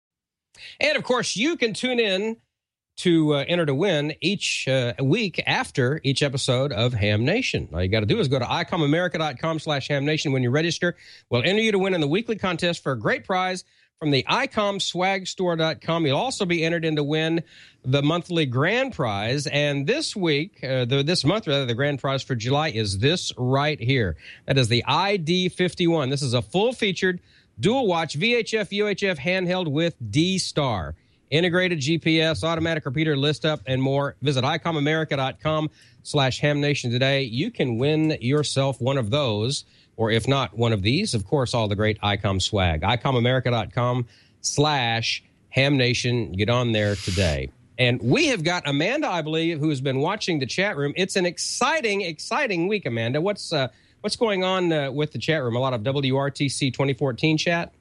And, of course, you can tune in to uh, enter to win each uh, week after each episode of Ham Nation. All you got to do is go to icomamerica.com slash ham nation. When you register, we'll enter you to win in the weekly contest for a great prize from the icom swag store dot com. You'll also be entered in to win the monthly grand prize. And this week, uh, the, this month, rather, the grand prize for July is this right here. That is the I D fifty-one. This is a full-featured dual-watch V H F U H F handheld with D-Star. Integrated G P S, automatic repeater, list up, and more. Visit icomamerica.com slash hamnation today. You can win yourself one of those, or if not one of these, of course, all the great ICOM swag. icomamerica.com slash hamnation. Get on there today. And we have got Amanda, I believe, who has been watching the chat room. It's an exciting, exciting week, Amanda. What's uh, what's going on uh, with the chat room? A lot of W R T C twenty fourteen chat?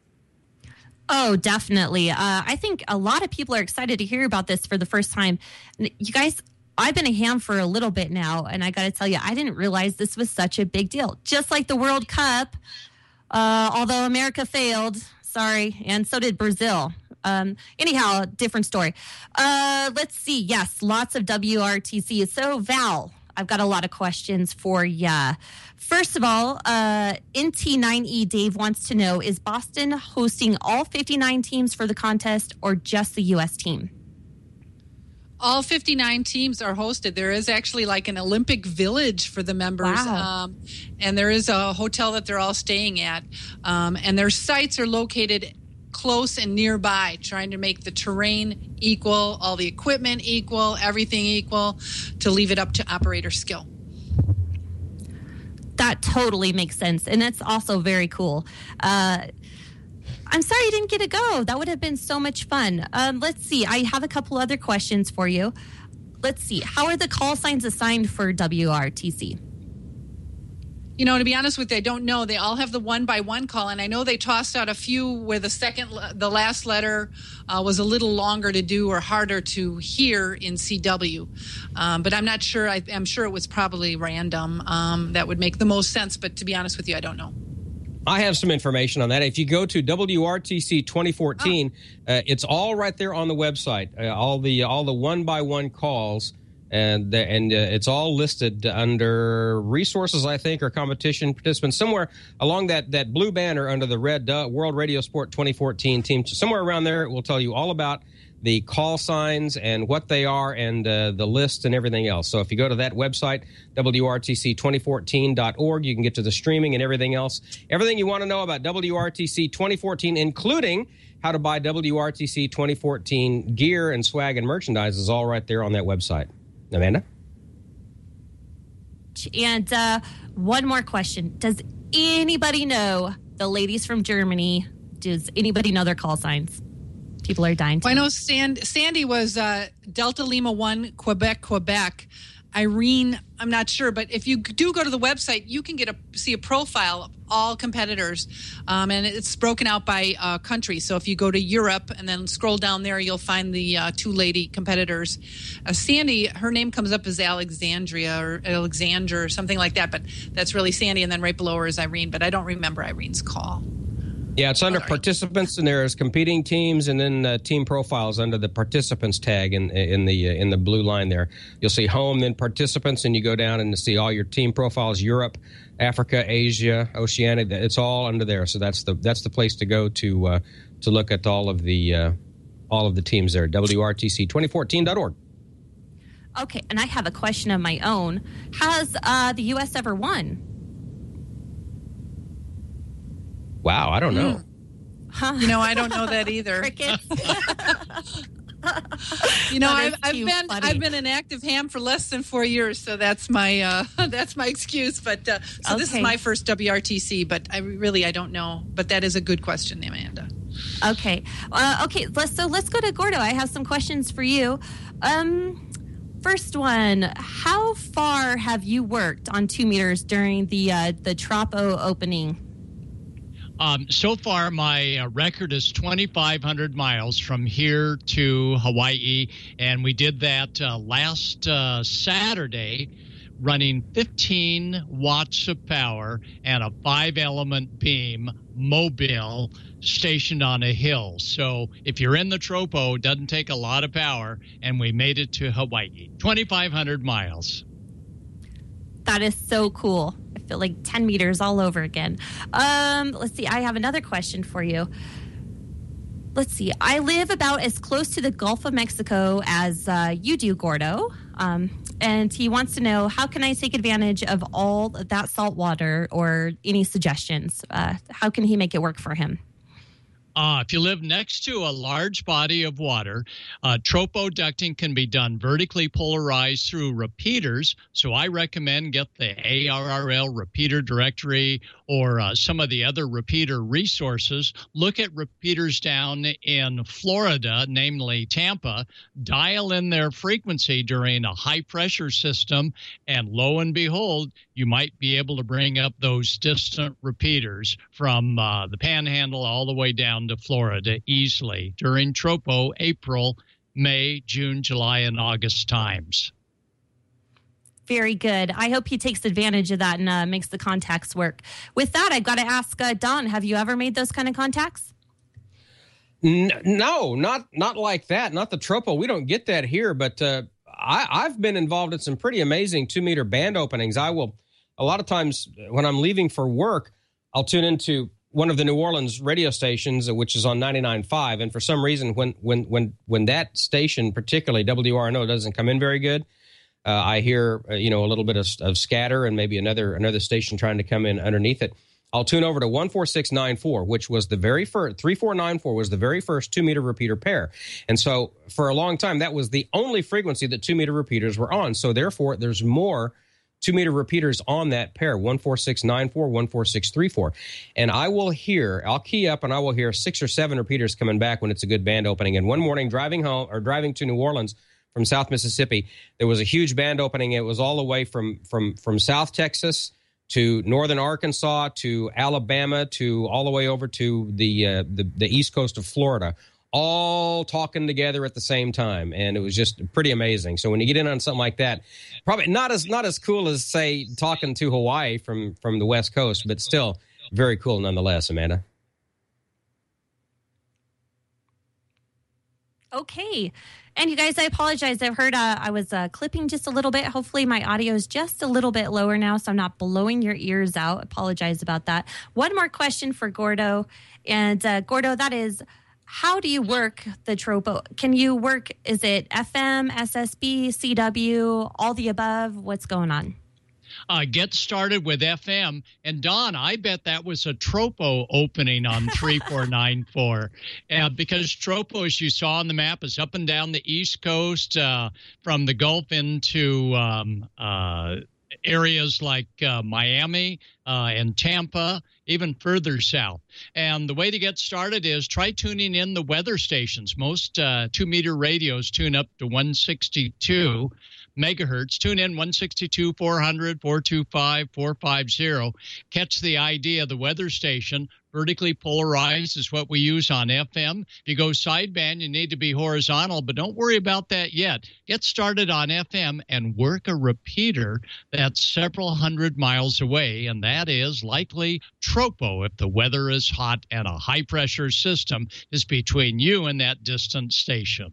Oh, definitely. Uh, I think a lot of people are excited to hear about this for the first time. You guys, I've been a ham for a little bit now, and I got to tell you, I didn't realize this was such a big deal. Just like the World Cup, uh, although America failed, sorry, and so did Brazil. Um, anyhow, different story. Uh, let's see. Yes, lots of W R T C. So, Val, I've got a lot of questions for ya. First of all, uh, N T nine E Dave wants to know, is Boston hosting all fifty-nine teams for the contest or just the U S team? All fifty-nine teams are hosted. There is actually like an Olympic village for the members. Wow. Um, and there is a hotel that they're all staying at. Um, and their sites are located close and nearby, trying to make the terrain equal, all the equipment equal, everything equal, to leave it up to operator skill. That totally makes sense. And that's also very cool. Uh, I'm sorry you didn't get to go. That would have been so much fun. Um, let's see. I have a couple other questions for you. Let's see. How are the call signs assigned for W R T C? You know, to be honest with you, I don't know. They all have the one by one call, and I know they tossed out a few where the second, the last letter uh, was a little longer to do or harder to hear in C W. Um, but I'm not sure. I, I'm sure it was probably random. Um, that would make the most sense. But to be honest with you, I don't know. I have some information on that. If you go to W R T C twenty fourteen, oh. uh, it's all right there on the website. Uh, all the all the one by one calls, and and uh, it's all listed under resources, I think, or competition participants somewhere along that that blue banner under the red uh, World Radio Sport twenty fourteen team. Somewhere around there, it will tell you all about the call signs and what they are and uh, the list and everything else. So if you go to that website, W R T C twenty fourteen dot org, you can get to the streaming and everything else. Everything you want to know about W R T C twenty fourteen, including how to buy W R T C twenty fourteen gear and swag and merchandise, is all right there on that website. Amanda? And uh, one more question. Does anybody know the ladies from Germany? Does anybody know their call signs? People are dying to well, I know Sand, Sandy was uh, Delta Lima one, Quebec, Quebec. Irene, I'm not sure, but if you do go to the website, you can get a see a profile of all competitors, um, and it's broken out by uh, country. So if you go to Europe and then scroll down there, you'll find the uh, two lady competitors. Uh, Sandy, her name comes up as Alexandria or Alexander or something like that, but that's really Sandy, and then right below her is Irene, but I don't remember Irene's call. Yeah, it's under right. participants, and there's competing teams, and then uh, team profiles under the participants tag in in the uh, in the blue line there. You'll see home, then participants, and you go down and see all your team profiles: Europe, Africa, Asia, Oceania. It's all under there. So that's the that's the place to go to uh, to look at all of the uh, all of the teams there. W R T C twenty fourteen dot org. Okay, and I have a question of my own. Has uh, the U S ever won? Wow, I don't know. Mm. Huh. You know, I don't know that either. Crickets. You know, I've, I've been funny. I've been an active ham for less than four years, so that's my uh, that's my excuse. But uh, so okay. This is my first W R T C, but I really I don't know. But that is a good question, Amanda. Okay, uh, okay. Let's so let's go to Gordo. I have some questions for you. Um, first one: how far have you worked on two meters during the uh, the Tropo opening? Um, so far, my uh, record is twenty-five hundred miles from here to Hawaii, and we did that uh, last uh, Saturday, running fifteen watts of power and a five-element beam mobile stationed on a hill. So if you're in the Tropo, it doesn't take a lot of power, and we made it to Hawaii. twenty-five hundred miles. That is so cool. I feel like ten meters all over again. Um, let's see. I have another question for you. Let's see. I live about as close to the Gulf of Mexico as uh, you do, Gordo. Um, and he wants to know, how can I take advantage of all of that salt water, or any suggestions? Uh, how can he make it work for him? Uh, if you live next to a large body of water, uh, tropo ducting can be done vertically polarized through repeaters. So I recommend get the A R R L repeater directory or uh, some of the other repeater resources. Look at repeaters down in Florida, namely Tampa. Dial in their frequency during a high pressure system, and lo and behold, you might be able to bring up those distant repeaters from uh, the Panhandle all the way down to Florida easily during Tropo, April, May, June, July, and August times. Very good. I hope he takes advantage of that and uh, makes the contacts work. With that, I've got to ask uh, Don, have you ever made those kind of contacts? No, not not like that. Not the Tropo. We don't get that here, but uh, I, I've been involved in some pretty amazing two-meter band openings. I will, a lot of times when I'm leaving for work, I'll tune into one of the New Orleans radio stations, which is on ninety-nine point five. And for some reason, when when when when that station, particularly W R N O, doesn't come in very good, uh, I hear uh, you know a little bit of, of scatter and maybe another another station trying to come in underneath it. I'll tune over to one four six nine four, which was the very first, three four nine four was the very first two-meter repeater pair. And so for a long time, that was the only frequency that two-meter repeaters were on. So therefore, there's more two-meter repeaters on that pair, one four six nine four, one four six three four. And I will hear, I'll key up and I will hear six or seven repeaters coming back when it's a good band opening. And one morning driving home or driving to New Orleans from South Mississippi, there was a huge band opening. It was all the way from from from South Texas to northern Arkansas, to Alabama, to all the way over to the uh, the, the east coast of Florida, all talking together at the same time, and it was just pretty amazing. So when you get in on something like that, probably not as not as cool as, say, talking to Hawaii from from the West Coast, but still very cool nonetheless, Amanda. Okay. And you guys, I apologize. I've heard uh, I was uh, clipping just a little bit. Hopefully my audio is just a little bit lower now, so I'm not blowing your ears out. Apologize about that. One more question for Gordo. And uh, Gordo, that is, how do you work the Tropo? Can you work, is it F M, S S B, C W, all the above? What's going on? Uh, get started with F M. And Don, I bet that was a Tropo opening on three four nine four. Uh, because Tropo, as you saw on the map, is up and down the East Coast, uh, from the Gulf into um, uh, areas like uh, Miami uh, and Tampa, even further south. And the way to get started is try tuning in the weather stations. Most uh, two-meter radios tune up to one sixty-two megahertz. Tune in one sixty-two, four hundred, four twenty-five, four fifty. Catch the idea. The weather station, vertically polarized, is what we use on F M. If you go sideband, you need to be horizontal, but don't worry about that yet. Get started on F M and work a repeater that's several hundred miles away, and that is likely Tropo if the weather is hot and a high-pressure system is between you and that distant station.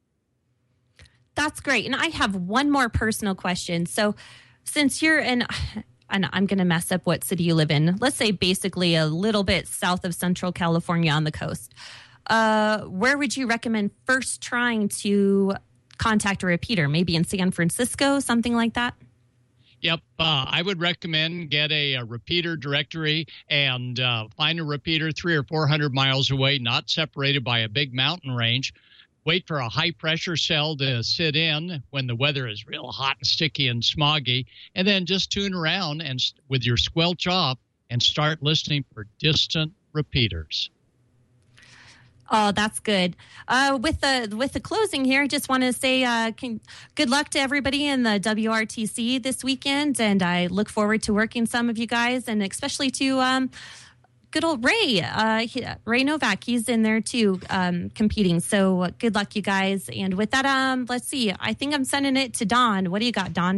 That's great. And I have one more personal question. So since you're in, and I'm going to mess up what city you live in, let's say basically a little bit south of Central California on the coast, uh, where would you recommend first trying to contact a repeater? Maybe in San Francisco, something like that? Yep. Uh, I would recommend get a, a repeater directory and uh, find a repeater three or four hundred miles away, not separated by a big mountain range. Wait for a high-pressure cell to sit in when the weather is real hot and sticky and smoggy, and then just tune around and with your squelch off and start listening for distant repeaters. Oh, that's good. Uh, with the with the closing here, I just want to say uh, can, good luck to everybody in the W R T C this weekend, and I look forward to working some of you guys, and especially to um, good old Ray, uh, he, Ray Novak. He's in there too, um, competing. So uh, good luck, you guys. And with that, um, let's see. I think I'm sending it to Don. What do you got, Don?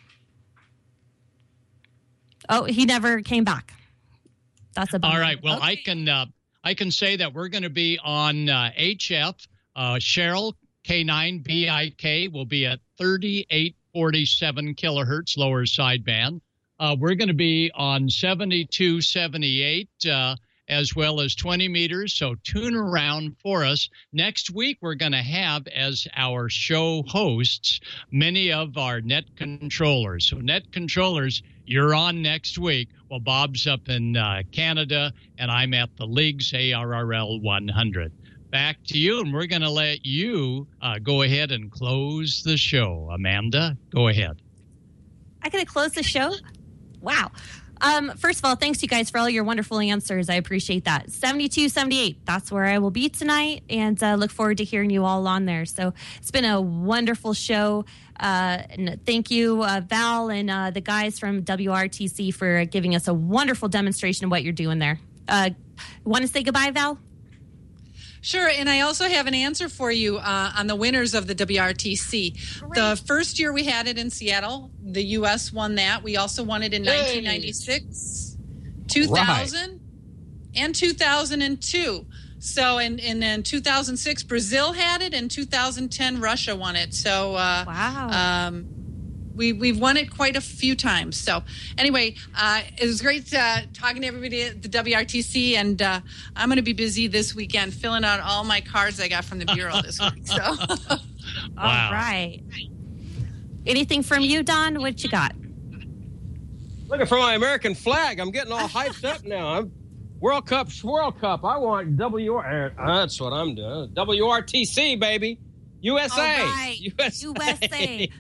Oh, he never came back. That's a bummer. All right. Well, okay. I can uh, I can say that we're going to be on uh, H F. Uh, Cheryl K nine B I K will be at thirty-eight forty-seven kilohertz lower sideband. Uh, we're going to be on seventy-two seventy-eight uh, as well as twenty meters, so tune around for us. Next week, we're going to have as our show hosts many of our net controllers. So net controllers, you're on next week. Well, Bob's up in uh, Canada, and I'm at the League's A R R L one hundred. Back to you, and we're going to let you uh, go ahead and close the show. Amanda, go ahead. I got to close the show? Wow. Um, first of all, thanks you guys for all your wonderful answers. I appreciate that. seventy-two seventy-eight, that's where I will be tonight, and uh, look forward to hearing you all on there. So it's been a wonderful show. Uh, and thank you, uh, Val, and uh, the guys from W R T C for giving us a wonderful demonstration of what you're doing there. Uh, want to say goodbye, Val? Sure, and I also have an answer for you uh, on the winners of the W R T C. Great. The first year we had it in Seattle, the U S won that. We also won it in Yay. nineteen ninety-six, two thousand, right. and two thousand two. So, and, and then two thousand six, Brazil had it, and two thousand ten, Russia won it. So, uh, wow. Um, We, we've won it quite a few times. So anyway, uh, it was great uh, talking to everybody at the W R T C, and uh, I'm going to be busy this weekend filling out all my cards I got from the Bureau this week. So, wow. All right. Anything from you, Don? What you got? Looking for my American flag. I'm getting all hyped up now. I'm World Cup, Swirl Cup. I want W R. Uh, that's what I'm doing. W R T C, baby. U S A. All right. U S A. U S A.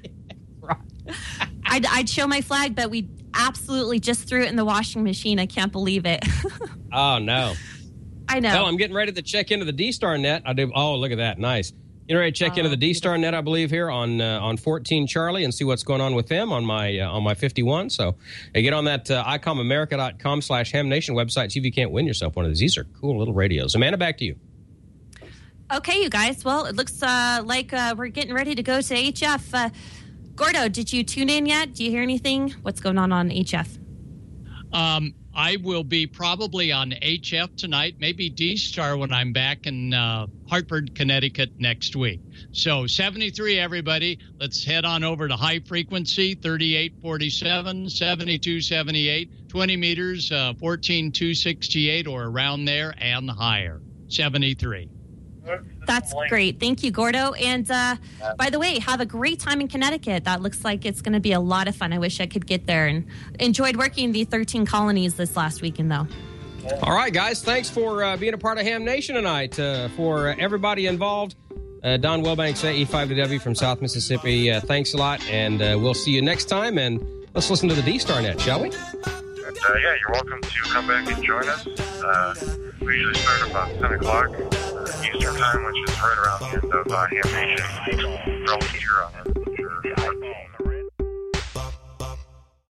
I'd, I'd show my flag, but we absolutely just threw it in the washing machine. I can't believe it. Oh, no. I know. Well, I'm getting ready to check into the D-Star net. I do. Oh, look at that. Nice. You know, I check into the D-Star net, I believe, here on uh, on fourteen Charlie and see what's going on with them on my uh, on my fifty-one. So hey, get on that uh, icomamerica.com slash Ham Nation website. See if you can't win yourself one of these. These are cool little radios. Amanda, back to you. Okay, you guys. Well, it looks uh, like uh, we're getting ready to go to H F. Uh, Gordo, did you tune in yet? Do you hear anything? What's going on on H F? Um, I will be probably on H F tonight, maybe D-Star when I'm back in uh, Hartford, Connecticut next week. So seventy-three, everybody. Let's head on over to high frequency, thirty-eight forty-seven, seventy-two seventy-eight, twenty meters, uh, fourteen two sixty-eight or around there and higher, seventy-three. That's great. Thank you, Gordo. And uh, by the way, have a great time in Connecticut. That looks like it's going to be a lot of fun. I wish I could get there, and enjoyed working the thirteen colonies this last weekend, though. All right, guys. Thanks for uh, being a part of Ham Nation tonight. Uh, for uh, everybody involved, uh, Don Wilbanks, E five to W from South Mississippi, uh, thanks a lot, and uh, we'll see you next time. And let's listen to the D-Star net, shall we? And, uh, yeah, you're welcome to come back and join us. Uh, we usually start about ten o'clock uh, Eastern time, which is right around the end of uh, Ham Nation. We're always here on it.